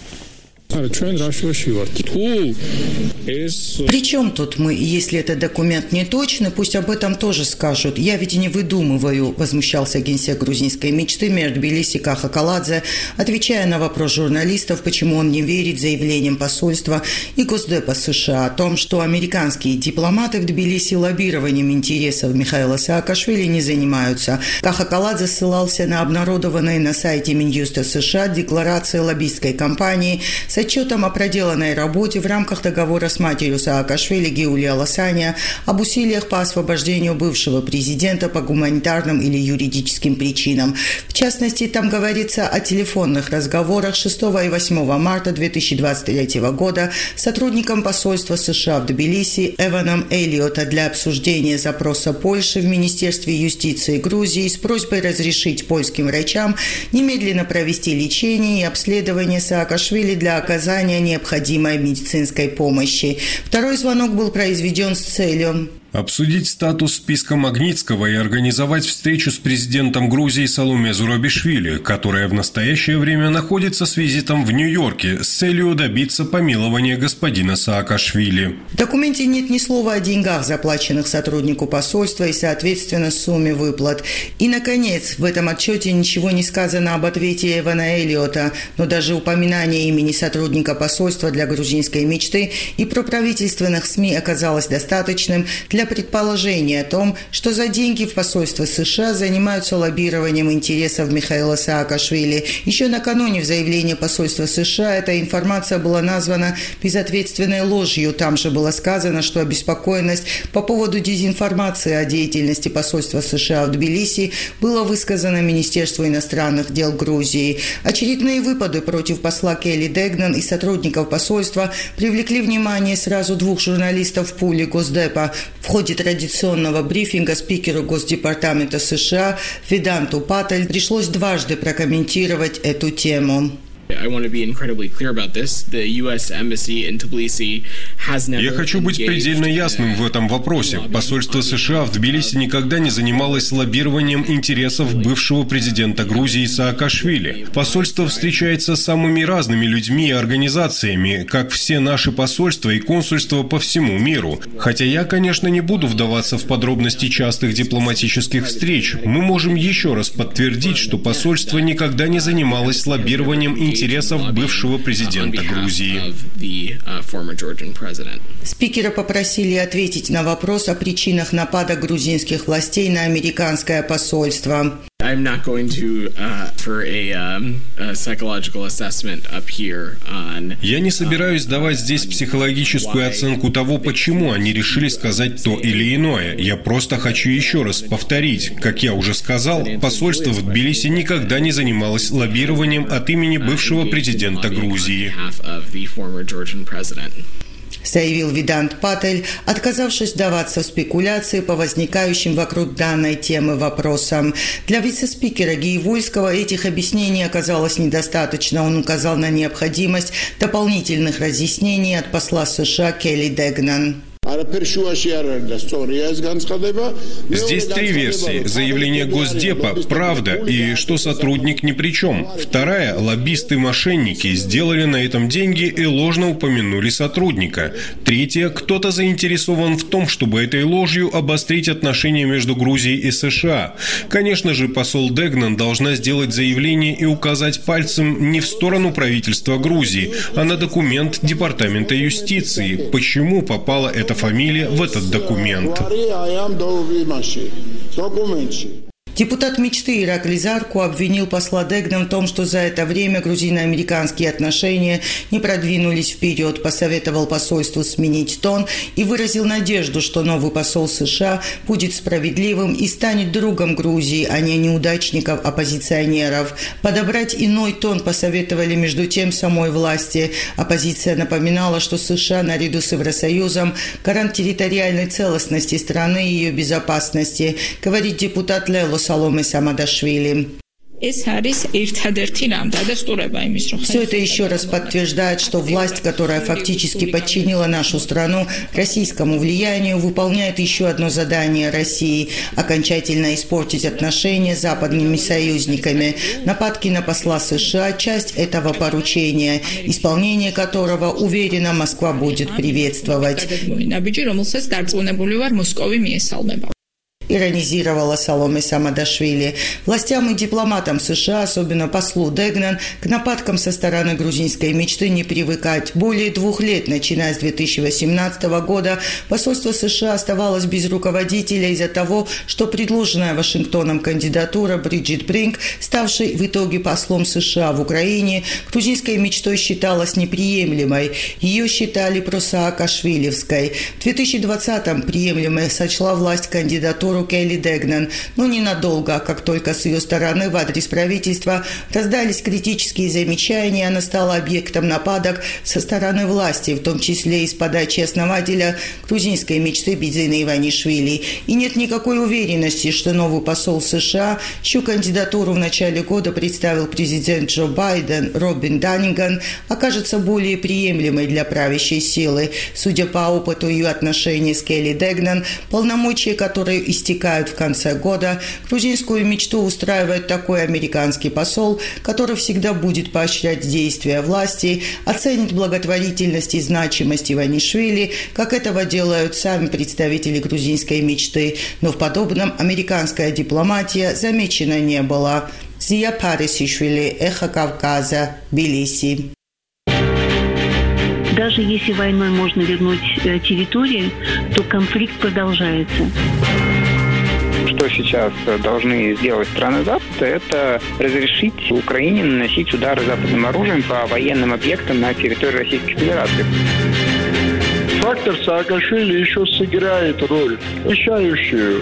R: Причем тут мы, если этот документ не точный, пусть об этом тоже скажут. Я ведь не выдумываю, возмущался генсек грузинской мечты мэр Тбилиси Каха Каладзе, отвечая на вопрос журналистов, почему он не верит заявлениям посольства и Госдепа США о том, что американские дипломаты в Тбилиси лоббированием интересов Михаила Саакашвили не занимаются. Каха Каладзе ссылался на обнародованные на сайте Минюста США декларации лоббистской компании с отчетом о проделанной работе в рамках договора с матерью Саакашвили Геулия Ласаня об усилиях по освобождению бывшего президента по гуманитарным или юридическим причинам. В частности, там говорится о телефонных разговорах шестого и восьмого марта две тысячи двадцать третьего года с сотрудником посольства США в Тбилиси Эваном Эллиота для обсуждения запроса Польши в Министерстве юстиции Грузии с просьбой разрешить польским врачам немедленно провести лечение и обследование Саакашвили для оказания необходимой медицинской помощи. Второй звонок был произведен с целью
B: обсудить статус списка Магнитского и организовать встречу с президентом Грузии Саломе Зурабишвили, которая в настоящее время находится с визитом в Нью-Йорке с целью добиться помилования господина Саакашвили.
R: В документе нет ни слова о деньгах, заплаченных сотруднику посольства и, соответственно, сумме выплат. И, наконец, в этом отчете ничего не сказано об ответе Эвана Эллиота, но даже упоминание имени сотрудника посольства для грузинской мечты и проправительственных СМИ оказалось достаточным для предположения о том, что за деньги в посольство США занимаются лоббированием интересов Михаила Саакашвили. Еще накануне в заявлении посольства США эта информация была названа безответственной ложью. Там же было сказано, что обеспокоенность по поводу дезинформации о деятельности посольства США в Тбилиси была высказана Министерству иностранных дел Грузии. Очередные выпады против посла Келли Дегнан и сотрудников посольства привлекли внимание сразу двух журналистов в пуле Госдепа. В ходе традиционного брифинга спикеру Госдепартамента США Веданту Патель пришлось дважды прокомментировать эту тему.
T: Я
B: хочу быть предельно ясным в этом вопросе. Посольство США в Тбилиси никогда не занималось лоббированием интересов бывшего президента Грузии Саакашвили. Посольство встречается с самыми разными людьми и организациями, как все наши посольства и консульства по всему миру. Хотя я, конечно, не буду вдаваться в подробности частых дипломатических встреч, мы можем еще раз подтвердить, что посольство никогда не занималось лоббированием интересов интересов бывшего президента Грузии.
R: Спикера попросили ответить на вопрос о причинах напада грузинских властей на американское посольство.
T: I'm not going to uh, for a, um, a psychological assessment up here on.
B: Я не собираюсь давать здесь психологическую оценку того, почему они решили сказать то или иное. Я просто хочу еще раз повторить, как я уже сказал, посольство в Тбилиси никогда не занималось лоббированием от имени бывшего президента Грузии.
R: Заявил Ведант Патель, отказавшись вдаваться в спекуляции по возникающим вокруг данной темы вопросам. Для вице-спикера Гиевульского этих объяснений оказалось недостаточно. Он указал на необходимость дополнительных разъяснений от посла США Келли Дегнан.
B: Здесь три версии. Заявление Госдепа – правда, и что сотрудник ни при чем. Вторая – лоббисты-мошенники сделали на этом деньги и ложно упомянули сотрудника. Третья – кто-то заинтересован в том, чтобы этой ложью обострить отношения между Грузией и США. Конечно же, посол Дегнан должна сделать заявление и указать пальцем не в сторону правительства Грузии, а на документ Департамента юстиции. Почему попала эта фамилия в этот документ?
R: Депутат мечты Ираклий Зарку обвинил посла Дегна в том, что за это время грузино-американские отношения не продвинулись вперед, посоветовал посольству сменить тон и выразил надежду, что новый посол США будет справедливым и станет другом Грузии, а не неудачников-оппозиционеров. Подобрать иной тон посоветовали между тем самой власти. Оппозиция напоминала, что США наряду с Евросоюзом гарант территориальной целостности страны и ее безопасности, говорит депутат Лело Саломе Самадашвили. Все это еще раз подтверждает, что власть, которая фактически подчинила нашу страну российскому влиянию, выполняет еще одно задание России – окончательно испортить отношения с западными союзниками. Нападки на посла США – часть этого поручения, исполнение которого, уверена, Москва будет приветствовать. Иронизировала Саломе Самадашвили. Властям и дипломатам США, особенно послу Дегнан, к нападкам со стороны грузинской мечты не привыкать. Более двух лет, начиная с две тысячи восемнадцатого года, посольство США оставалось без руководителя из-за того, что предложенная Вашингтоном кандидатура Бриджит Бринк, ставшей в итоге послом США в Украине, грузинской мечтой считалась неприемлемой. Ее считали просаакашвилевской. В две тысячи двадцатом приемлемой сочла власть кандидатуру Келли Дегнан, но ненадолго, как только с ее стороны в адрес правительства раздались критические замечания, она стала объектом нападок со стороны власти, в том числе из подачи основателя грузинской мечты Бидзина Иванишвили. И нет никакой уверенности, что новый посол США, чью кандидатуру в начале года представил президент Джо Байден, Робин Данниган, окажется более приемлемой для правящей силы. Судя по опыту ее отношений с Келли Дегнан, полномочия, которые истекают в конце года, грузинскую мечту устраивает такой американский посол, который всегда будет поощрять действия власти, оценит благотворительность и значимость Иванишвили, как этого делают сами представители грузинской мечты. Но в подобном американская дипломатия замечена не была. Зия Парисишвили, Эхо Кавказа, Тбилиси.
U: Даже если войной можно вернуть территории, то конфликт продолжается.
V: Что сейчас должны сделать страны Запада, это разрешить Украине наносить удары западным оружием по военным объектам на территории Российской Федерации.
W: Фактор Саакашвили еще сыграет роль, решающую.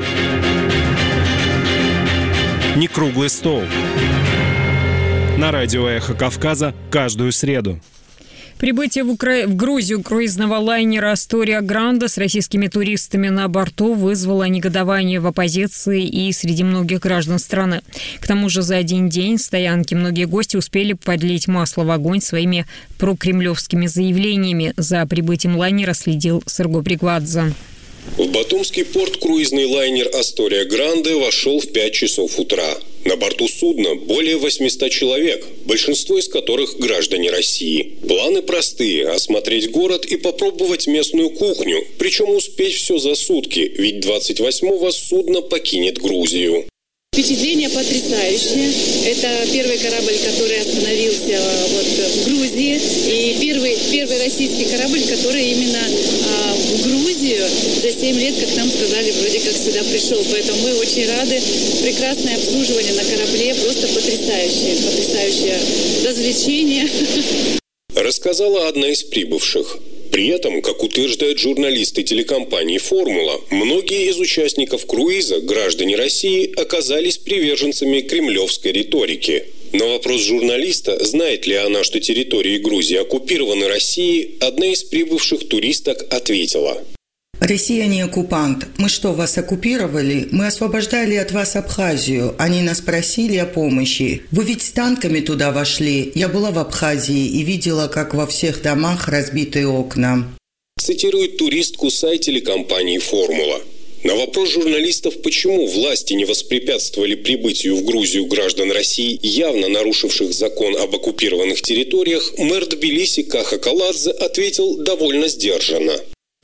K: Не круглый стол. На радио «Эхо Кавказа» каждую среду.
A: Прибытие в, Укра... в Грузию круизного лайнера «Астория Гранде» с российскими туристами на борту вызвало негодование в оппозиции и среди многих граждан страны. К тому же за один день стоянки многие гости успели подлить масло в огонь своими прокремлевскими заявлениями. За прибытием лайнера следил Сергой Бригвадзе.
B: В Батумский порт круизный лайнер «Астория Гранде» вошел в пять часов утра. На борту судна более восемьсот человек, большинство из которых граждане России. Планы простые – осмотреть город и попробовать местную кухню, причем успеть все за сутки, ведь двадцать восьмого судно покинет Грузию.
C: Впечатление потрясающее. Это первый корабль, который остановился вот в Грузии. И первый, первый российский корабль, который именно а, в Грузию за семь лет, как нам сказали, вроде как сюда пришел. Поэтому мы очень рады. Прекрасное обслуживание на корабле. Просто потрясающее. Потрясающее развлечение.
B: Рассказала одна из прибывших. При этом, как утверждают журналисты телекомпании «Формула», многие из участников круиза, граждане России, оказались приверженцами кремлевской риторики. На вопрос журналиста, знает ли она, что территории Грузии оккупированы Россией, одна из прибывших туристок ответила:
R: Россия не оккупант. Мы что, вас оккупировали? Мы освобождали от вас Абхазию. Они нас просили о помощи. Вы ведь с танками туда вошли. Я была в Абхазии и видела, как во всех домах разбиты окна.
B: Цитирует туристку сайт телекомпании «Формула». На вопрос журналистов, почему власти не воспрепятствовали прибытию в Грузию граждан России, явно нарушивших закон об оккупированных территориях, мэр Тбилиси Каха Каладзе ответил довольно сдержанно.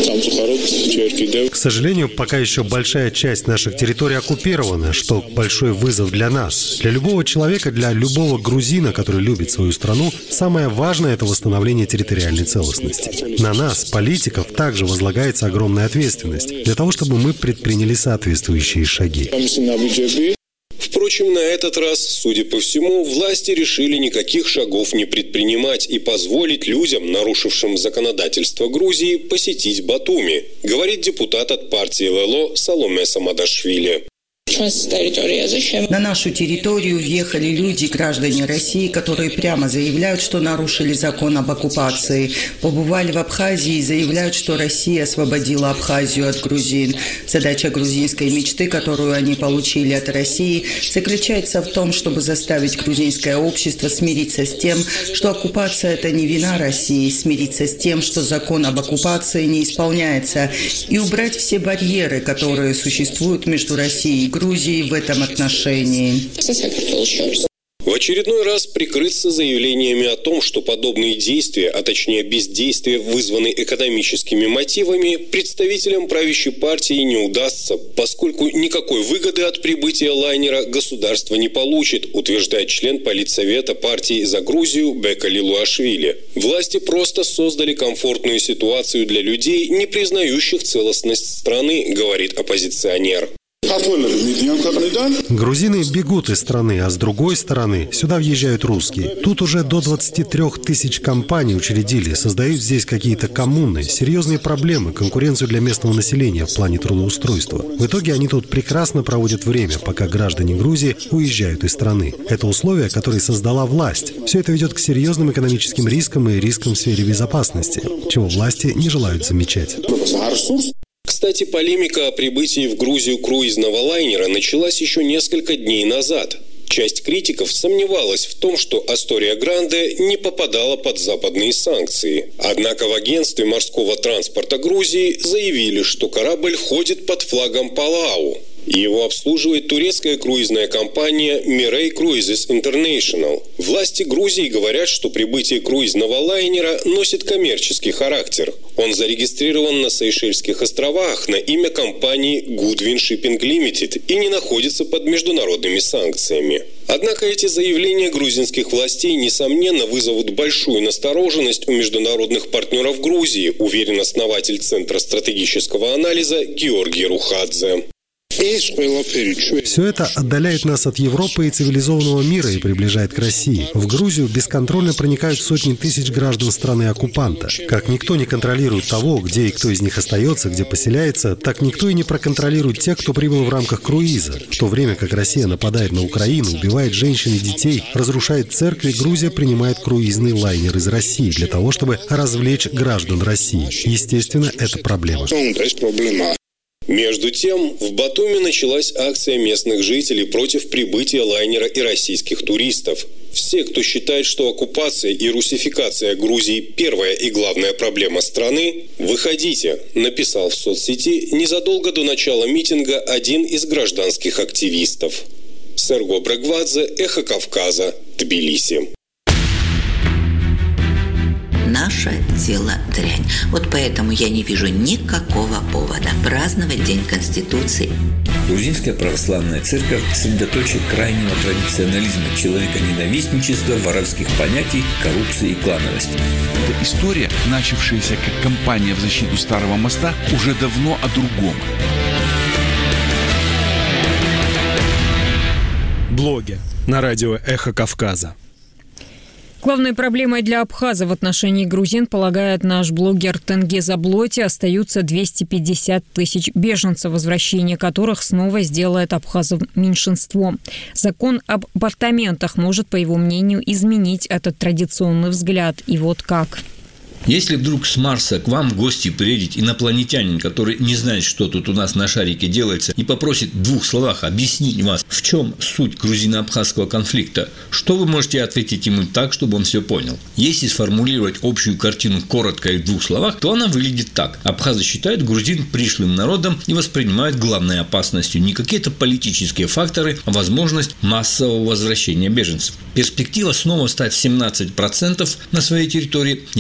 G: К сожалению, пока еще большая часть наших территорий оккупирована, что большой вызов для нас. Для любого человека, для любого грузина, который любит свою страну, самое важное – это восстановление территориальной целостности. На нас, политиков, также возлагается огромная ответственность для того, чтобы мы предприняли соответствующие шаги.
B: В Впрочем, на этот раз, судя по всему, власти решили никаких шагов не предпринимать и позволить людям, нарушившим законодательство Грузии, посетить Батуми, говорит депутат от партии ЛЛО Саломе Самадашвили.
R: На нашу территорию въехали люди, граждане России, которые прямо заявляют, что нарушили закон об оккупации. Побывали в Абхазии и заявляют, что Россия освободила Абхазию от грузин. Задача грузинской мечты, которую они получили от России, заключается в том, чтобы заставить грузинское общество смириться с тем, что оккупация – это не вина России, смириться с тем, что закон об оккупации не исполняется, и убрать все барьеры, которые существуют между Россией и Грузией. Грузии в этом отношении.
B: В очередной раз прикрыться заявлениями о том, что подобные действия, а точнее бездействие, вызваны экономическими мотивами, представителям правящей партии не удастся, поскольку никакой выгоды от прибытия лайнера государство не получит, утверждает член Политсовета партии «За Грузию» Бека Лилуашвили. Власти просто создали комфортную ситуацию для людей, не признающих целостность страны, говорит оппозиционер.
G: Грузины бегут из страны, а с другой стороны сюда въезжают русские. Тут уже до двадцати трёх тысяч компаний учредили, создают здесь какие-то коммуны, серьезные проблемы, конкуренцию для местного населения в плане трудоустройства. В итоге они тут прекрасно проводят время, пока граждане Грузии уезжают из страны. Это условия, которые создала власть. Все это ведет к серьезным экономическим рискам и рискам в сфере безопасности, чего власти не желают замечать.
B: Кстати, полемика о прибытии в Грузию круизного лайнера началась еще несколько дней назад. Часть критиков сомневалась в том, что Астория Гранде не попадала под западные санкции. Однако в агентстве морского транспорта Грузии заявили, что корабль ходит под флагом Палау. Его обслуживает турецкая круизная компания Mirai Cruises International. Власти Грузии говорят, что прибытие круизного лайнера носит коммерческий характер. Он зарегистрирован на Сейшельских островах на имя компании Goodwin Shipping Limited и не находится под международными санкциями. Однако эти заявления грузинских властей, несомненно, вызовут большую настороженность у международных партнеров Грузии, уверен основатель Центра стратегического анализа Георгий Рухадзе.
G: Все это отдаляет нас от Европы и цивилизованного мира и приближает к России. В Грузию бесконтрольно проникают сотни тысяч граждан страны-оккупанта. Как никто не контролирует того, где и кто из них остается, где поселяется, так никто и не проконтролирует тех, кто прибыл в рамках круиза. В то время как Россия нападает на Украину, убивает женщин и детей, разрушает церкви, Грузия принимает круизный лайнер из России для того, чтобы развлечь граждан России. Естественно, это проблема.
B: Между тем, в Батуми началась акция местных жителей против прибытия лайнера и российских туристов. Все, кто считает, что оккупация и русификация Грузии – первая и главная проблема страны, выходите, написал в соцсети незадолго до начала митинга один из гражданских активистов. Серго Брегвадзе, Эхо Кавказа, Тбилиси.
E: Наше дело дрянь. Вот поэтому я не вижу никакого повода праздновать День Конституции.
H: Грузинская православная церковь – средоточие крайнего традиционализма, человеконенавистничества, воровских понятий, коррупции и клановости.
I: Эта история, начавшаяся как кампания в защиту Старого моста, уже давно о другом.
K: Блоги на радио «Эхо Кавказа».
A: Главной проблемой для Абхаза в отношении грузин, полагает наш блогер Тенгиз Заблоти, остаются двести пятьдесят тысяч беженцев, возвращение которых снова сделает абхазов меньшинством. Закон об апартаментах может, по его мнению, изменить этот традиционный взгляд. И вот как.
H: Если вдруг с Марса к вам в гости приедет инопланетянин, который не знает, что тут у нас на шарике делается, и попросит в двух словах объяснить вас, в чем суть грузино-абхазского конфликта, что вы можете ответить ему так, чтобы он все понял? Если сформулировать общую картину коротко и в двух словах, то она выглядит так. Абхазы считают грузин пришлым народом и воспринимают главной опасностью не какие-то политические факторы, а возможность массового возвращения беженцев. Перспектива снова стать в семнадцать процентов на своей территории является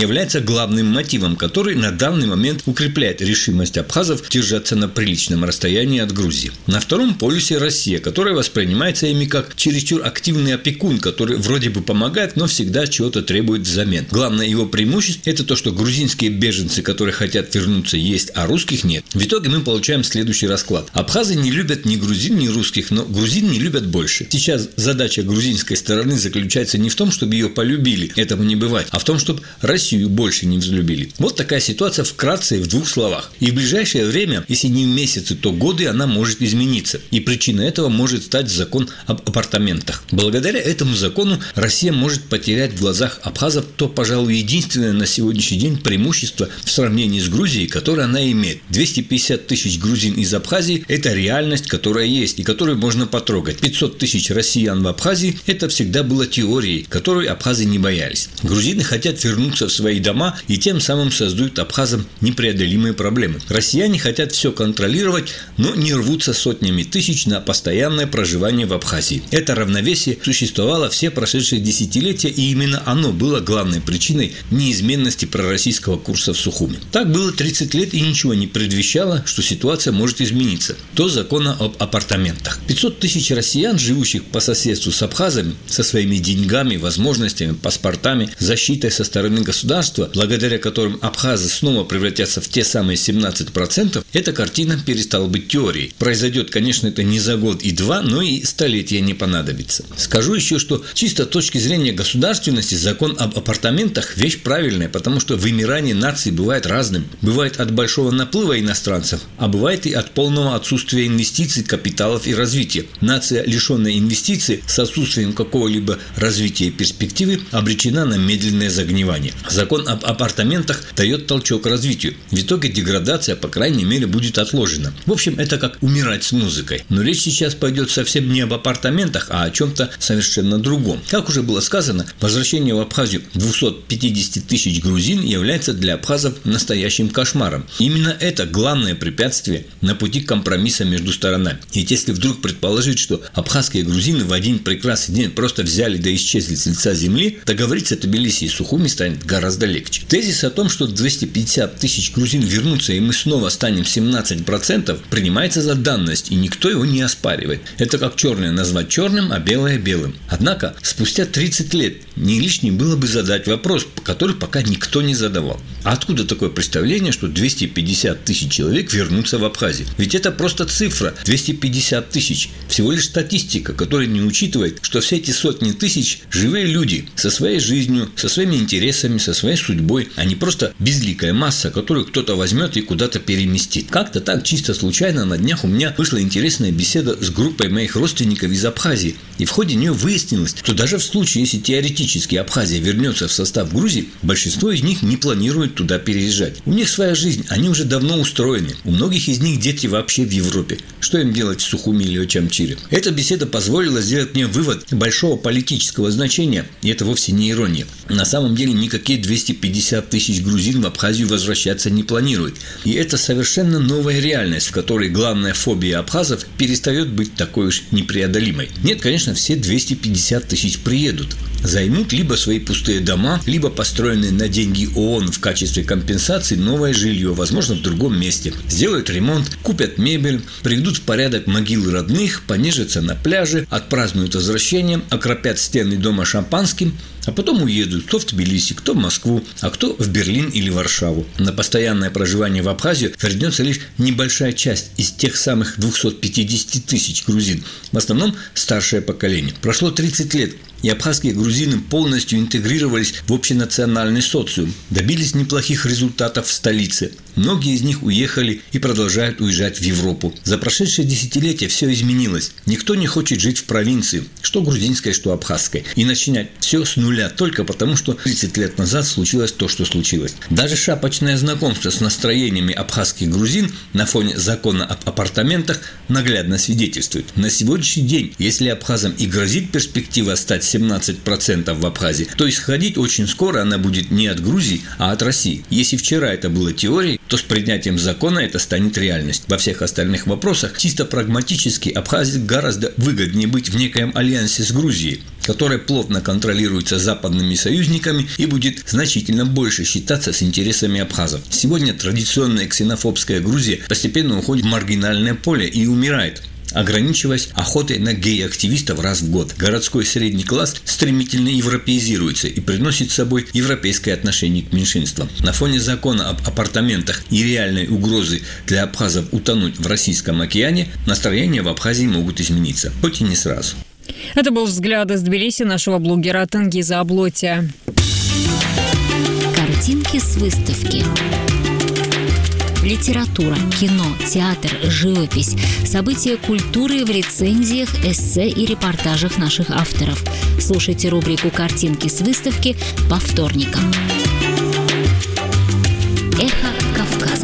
H: главным мотивом, который на данный момент укрепляет решимость абхазов держаться на приличном расстоянии от Грузии. На втором полюсе Россия, которая воспринимается ими как чересчур активный опекун, который вроде бы помогает, но всегда чего-то требует взамен. Главное его преимущество – это то, что грузинские беженцы, которые хотят вернуться, есть, а русских нет. В итоге мы получаем следующий расклад. Абхазы не любят ни грузин, ни русских, но грузин не любят больше. Сейчас задача грузинской стороны заключается не в том, чтобы ее полюбили, этому не бывает, а в том, чтобы Россию больше не взлюбили. Вот такая ситуация вкратце и в двух словах. И в ближайшее время, если не месяцы, то годы, она может измениться. И причиной этого может стать закон об апартаментах. Благодаря этому закону Россия может потерять в глазах абхазов то, пожалуй, единственное на сегодняшний день преимущество в сравнении с Грузией, которое она имеет. двести пятьдесят тысяч грузин из Абхазии – это реальность, которая есть и которую можно потрогать. пятьсот тысяч россиян в Абхазии – это всегда было теорией, которой абхазы не боялись. Грузины хотят вернуться в свои дома и тем самым создают абхазам непреодолимые проблемы. Россияне хотят все контролировать, но не рвутся сотнями тысяч на постоянное проживание в Абхазии. Это равновесие существовало все прошедшие десятилетия, и именно оно было главной причиной неизменности пророссийского курса в Сухуми. Так было тридцать лет, и ничего не предвещало, что ситуация может измениться. До закона об апартаментах. пятьсот тысяч россиян, живущих по соседству с абхазами, со своими деньгами, возможностями, паспортами, защитой со стороны государства, благодаря которым абхазы снова превратятся в те самые семнадцать процентов, эта картина перестала быть теорией. Произойдет, конечно, это не за год и два, но и столетия не понадобится. Скажу еще, что чисто с точки зрения государственности закон об апартаментах – вещь правильная, потому что вымирание наций бывает разным. Бывает от большого наплыва иностранцев, а бывает и от полного отсутствия инвестиций, капиталов и развития. Нация, лишенная инвестиций, с отсутствием какого-либо развития и перспективы, обречена на медленное загнивание. Закон об апартаментах дает толчок развитию. В итоге деградация, по крайней мере, будет отложена. В общем, это как умирать с музыкой. Но речь сейчас пойдет совсем не об апартаментах, а о чем-то совершенно другом. Как уже было сказано, возвращение в Абхазию двухсот пятидесяти тысяч грузин является для абхазов настоящим кошмаром. Именно это главное препятствие на пути компромисса между сторонами. Ведь если вдруг предположить, что абхазские грузины в один прекрасный день просто взяли да исчезли с лица земли, договориться о Тбилиси и Сухуми станет гораздо легче. Тезис о том, что двести пятьдесят тысяч грузин вернутся и мы снова станем семнадцать процентов, принимается за данность, и никто его не оспаривает. Это как черное назвать черным, а белое белым. Однако, спустя тридцать лет не лишним было бы задать вопрос, который пока никто не задавал. А откуда такое представление, что двести пятьдесят тысяч человек вернутся в Абхазию? Ведь это просто цифра – двести пятьдесят тысяч. Всего лишь статистика, которая не учитывает, что все эти сотни тысяч – живые люди со своей жизнью, со своими интересами, со своей судьбой, а не просто безликая масса, которую кто-то возьмет и куда-то переместит. Как-то так чисто случайно на днях у меня вышла интересная беседа с группой моих родственников из Абхазии. И в ходе нее выяснилось, что даже в случае, если теоретически Абхазия вернется в состав Грузии, большинство из них не планирует туда переезжать. У них своя жизнь, они уже давно устроены. У многих из них дети вообще в Европе. Что им делать в Сухуми или Очамчире? Эта беседа позволила сделать мне вывод большого политического значения, и это вовсе не ирония. На самом деле никакие двести пятьдесят тысяч грузин в Абхазию возвращаться не планируют. И это совершенно новая реальность, в которой главная фобия абхазов перестает быть такой уж непреодолимой. Нет, конечно, все двести пятьдесят тысяч приедут. Займут либо свои пустые дома, либо построенные на деньги ООН в качестве компенсации новое жилье, возможно, в другом месте. Сделают ремонт, купят мебель, приведут в порядок могилы родных, понежатся на пляже, отпразднуют возвращение, окропят стены дома шампанским, а потом уедут кто в Тбилиси, кто в Москву, а кто в Берлин или Варшаву. На постоянное проживание в Абхазию вернется лишь небольшая часть из тех самых двухсот пятидесяти тысяч грузин, в основном старшее поколение. Прошло тридцать лет, и абхазские грузины полностью интегрировались в общенациональный социум, добились неплохих результатов в столице. Многие из них уехали и продолжают уезжать в Европу. За прошедшие десятилетия все изменилось. Никто не хочет жить в провинции, что грузинской, что абхазской, и начинать все с нуля только потому, что тридцать лет назад случилось то, что случилось. Даже шапочное знакомство с настроениями абхазских грузин на фоне закона об апартаментах наглядно свидетельствует. На сегодняшний день, если абхазам и грозит перспектива стать семнадцать процентов в Абхазии, то исходить очень скоро она будет не от Грузии, а от России. Если вчера это было теорией, то с принятием закона это станет реальностью. Во всех остальных вопросах чисто прагматически Абхазии гораздо выгоднее быть в некоем альянсе с Грузией, которая плотно контролируется западными союзниками и будет значительно больше считаться с интересами абхазов. Сегодня традиционная ксенофобская Грузия постепенно уходит в маргинальное поле и умирает, ограничиваясь охотой на гей-активистов раз в год. Городской средний класс стремительно европеизируется и приносит с собой европейское отношение к меньшинствам. На фоне закона об апартаментах и реальной угрозы для абхазов утонуть в Российском океане настроения в Абхазии могут измениться, хоть и не сразу.
A: Это был взгляд из Тбилиси нашего блогера Тенгиза Аблотия.
F: Картинки с выставки. Литература, кино, театр, живопись, события культуры в рецензиях, эссе и репортажах наших авторов. Слушайте рубрику «Картинки с выставки» по вторникам. Эхо Кавказа.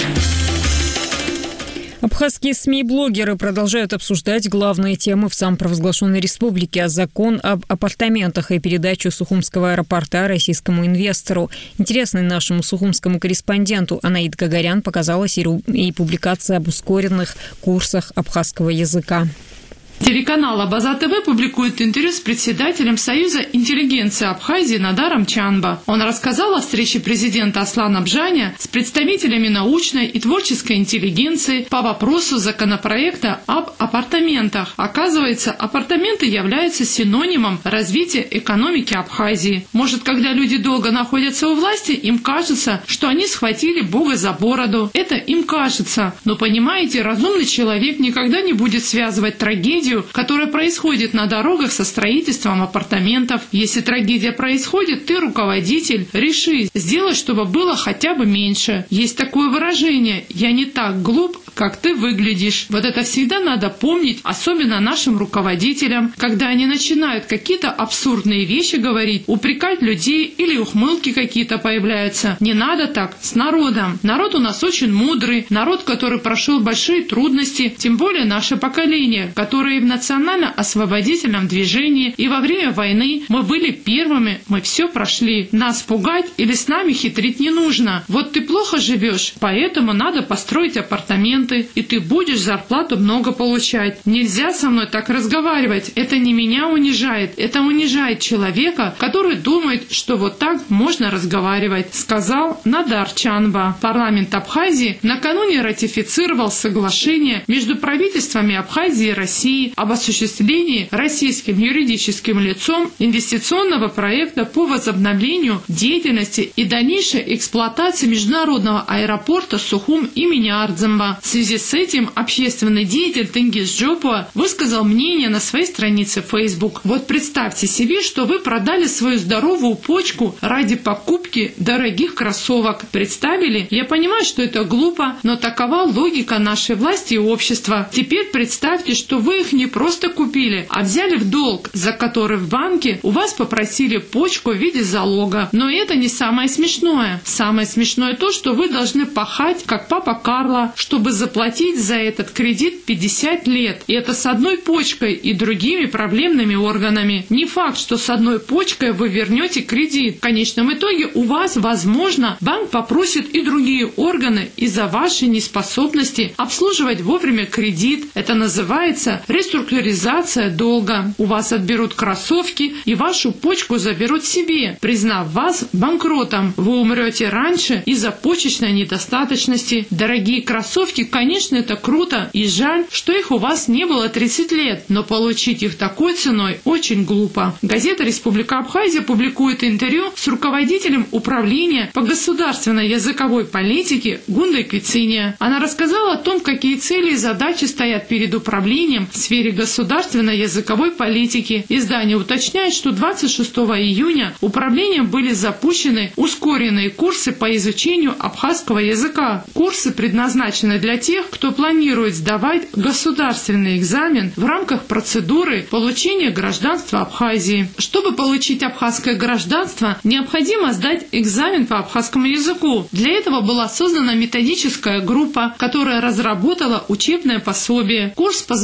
A: Абхазские СМИ и блогеры продолжают обсуждать главные темы в самопровозглашенной республике, а закон об апартаментах и передачу Сухумского аэропорта российскому инвестору. Интересной нашему сухумскому корреспонденту Анаид Гагарян показалась и публикация об ускоренных курсах абхазского языка.
J: Телеканал Абаза ТВ публикует интервью с председателем Союза интеллигенции Абхазии Надаром Чанба. Он рассказал о встрече президента Аслана Бжаня с представителями научной и творческой интеллигенции по вопросу законопроекта об апартаментах. Оказывается, апартаменты являются синонимом развития экономики Абхазии. Может, когда люди долго находятся у власти, им кажется, что они схватили Бога за бороду. Это им кажется. Но понимаете, разумный человек никогда не будет связывать трагедию, которая происходит на дорогах, со строительством апартаментов. Если трагедия происходит, ты, руководитель, реши, сделай, чтобы было хотя бы меньше. Есть такое выражение «я не так глуп, как ты выглядишь». Вот это всегда надо помнить, особенно нашим руководителям, когда они начинают какие-то абсурдные вещи говорить, упрекать людей или ухмылки какие-то появляются. Не надо так с народом. Народ у нас очень мудрый, народ, который прошел большие трудности, тем более наше поколение, которое в национально-освободительном движении и во время войны мы были первыми, мы все прошли. Нас пугать или с нами хитрить не нужно. Вот ты плохо живешь, поэтому надо построить апартаменты, и ты будешь зарплату много получать. Нельзя со мной так разговаривать. Это не меня унижает, это унижает человека, который думает, что вот так можно разговаривать, сказал Надар Чанба. Парламент Абхазии накануне ратифицировал соглашение между правительствами Абхазии и России об осуществлении российским юридическим лицом инвестиционного проекта по возобновлению деятельности и дальнейшей эксплуатации международного аэропорта Сухум имени Ардзамба. В связи с этим общественный деятель Тенгиз Джопуа высказал мнение на своей странице в Facebook. Вот представьте себе, что вы продали свою здоровую почку ради покупки дорогих кроссовок. Представили? Я понимаю, что это глупо, но такова логика нашей власти и общества. Теперь представьте, что вы их не просто купили, а взяли в долг, за который в банке у вас попросили почку в виде залога. Но это не самое смешное. Самое смешное то, что вы должны пахать, как папа Карло, чтобы заплатить за этот кредит пятьдесят лет. И это с одной почкой и другими проблемными органами. Не факт, что с одной почкой вы вернете кредит. В конечном итоге у вас, возможно, банк попросит и другие органы из-за вашей неспособности обслуживать вовремя кредит. Это называется реструктуризация долга. У вас отберут кроссовки и вашу почку заберут себе, признав вас банкротом. Вы умрете раньше из-за почечной недостаточности. Дорогие кроссовки, конечно, это круто, и жаль, что их у вас не было тридцать лет, но получить их такой ценой очень глупо. Газета «Республика Абхазия» публикует интервью с руководителем управления по государственной языковой политике Гундой Квициния. Она рассказала о том, какие цели и задачи стоят перед управлением в сфере государственной языковой политики. Издание уточняет, что двадцать шестого июня управлением были запущены ускоренные курсы по изучению абхазского языка. Курсы предназначены для тех, кто планирует сдавать государственный экзамен в рамках процедуры получения гражданства Абхазии. Чтобы получить абхазское гражданство, необходимо сдать экзамен по абхазскому языку. Для этого была создана методическая группа, которая разработала учебное пособие. Курс позволяет нам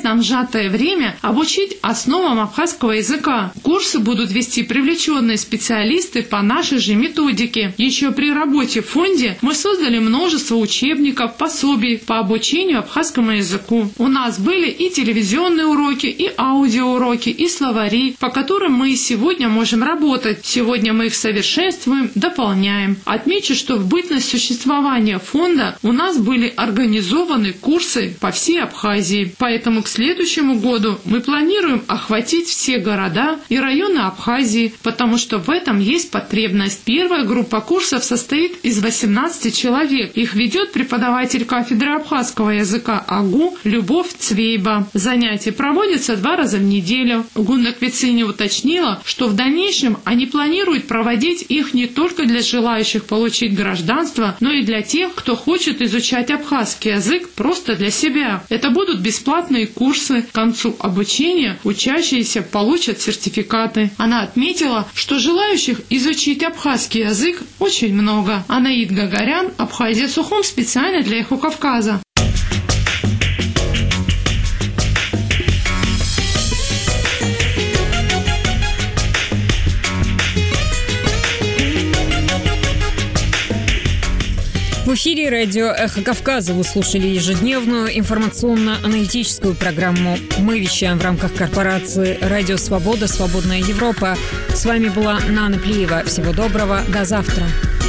J: там в сжатое время обучить основам абхазского языка. Курсы будут вести привлеченные специалисты по нашей же методике. Еще при работе в фонде мы создали множество учебников, пособий по обучению абхазскому языку. У нас были и телевизионные уроки, и аудиоуроки, и словари, по которым мы и сегодня можем работать. Сегодня мы их совершенствуем, дополняем. Отмечу, что в бытность существования фонда у нас были организованы курсы по всей Абхазии. Поэтому к следующему году мы планируем охватить все города и районы Абхазии, потому что в этом есть потребность. Первая группа курсов состоит из восемнадцати человек. Их ведет преподаватель кафедры абхазского языка АГУ Любовь Цвейба. Занятия проводятся два раза в неделю. Гунна Квицини уточнила, что в дальнейшем они планируют проводить их не только для желающих получить гражданство, но и для тех, кто хочет изучать абхазский язык просто для себя. Это будут бесплатные курсы. К концу обучения учащиеся получат сертификаты. Она отметила, что желающих изучить абхазский язык очень много. Анаид Гагарян, Абхазия Сухум, специально для Эхо Кавказа.
A: В эфире радио «Эхо Кавказа» вы слушали ежедневную информационно-аналитическую программу. Мы вещаем в рамках корпорации «Радио Свобода. Свободная Европа». С вами была Нана Плиева. Всего доброго. До завтра.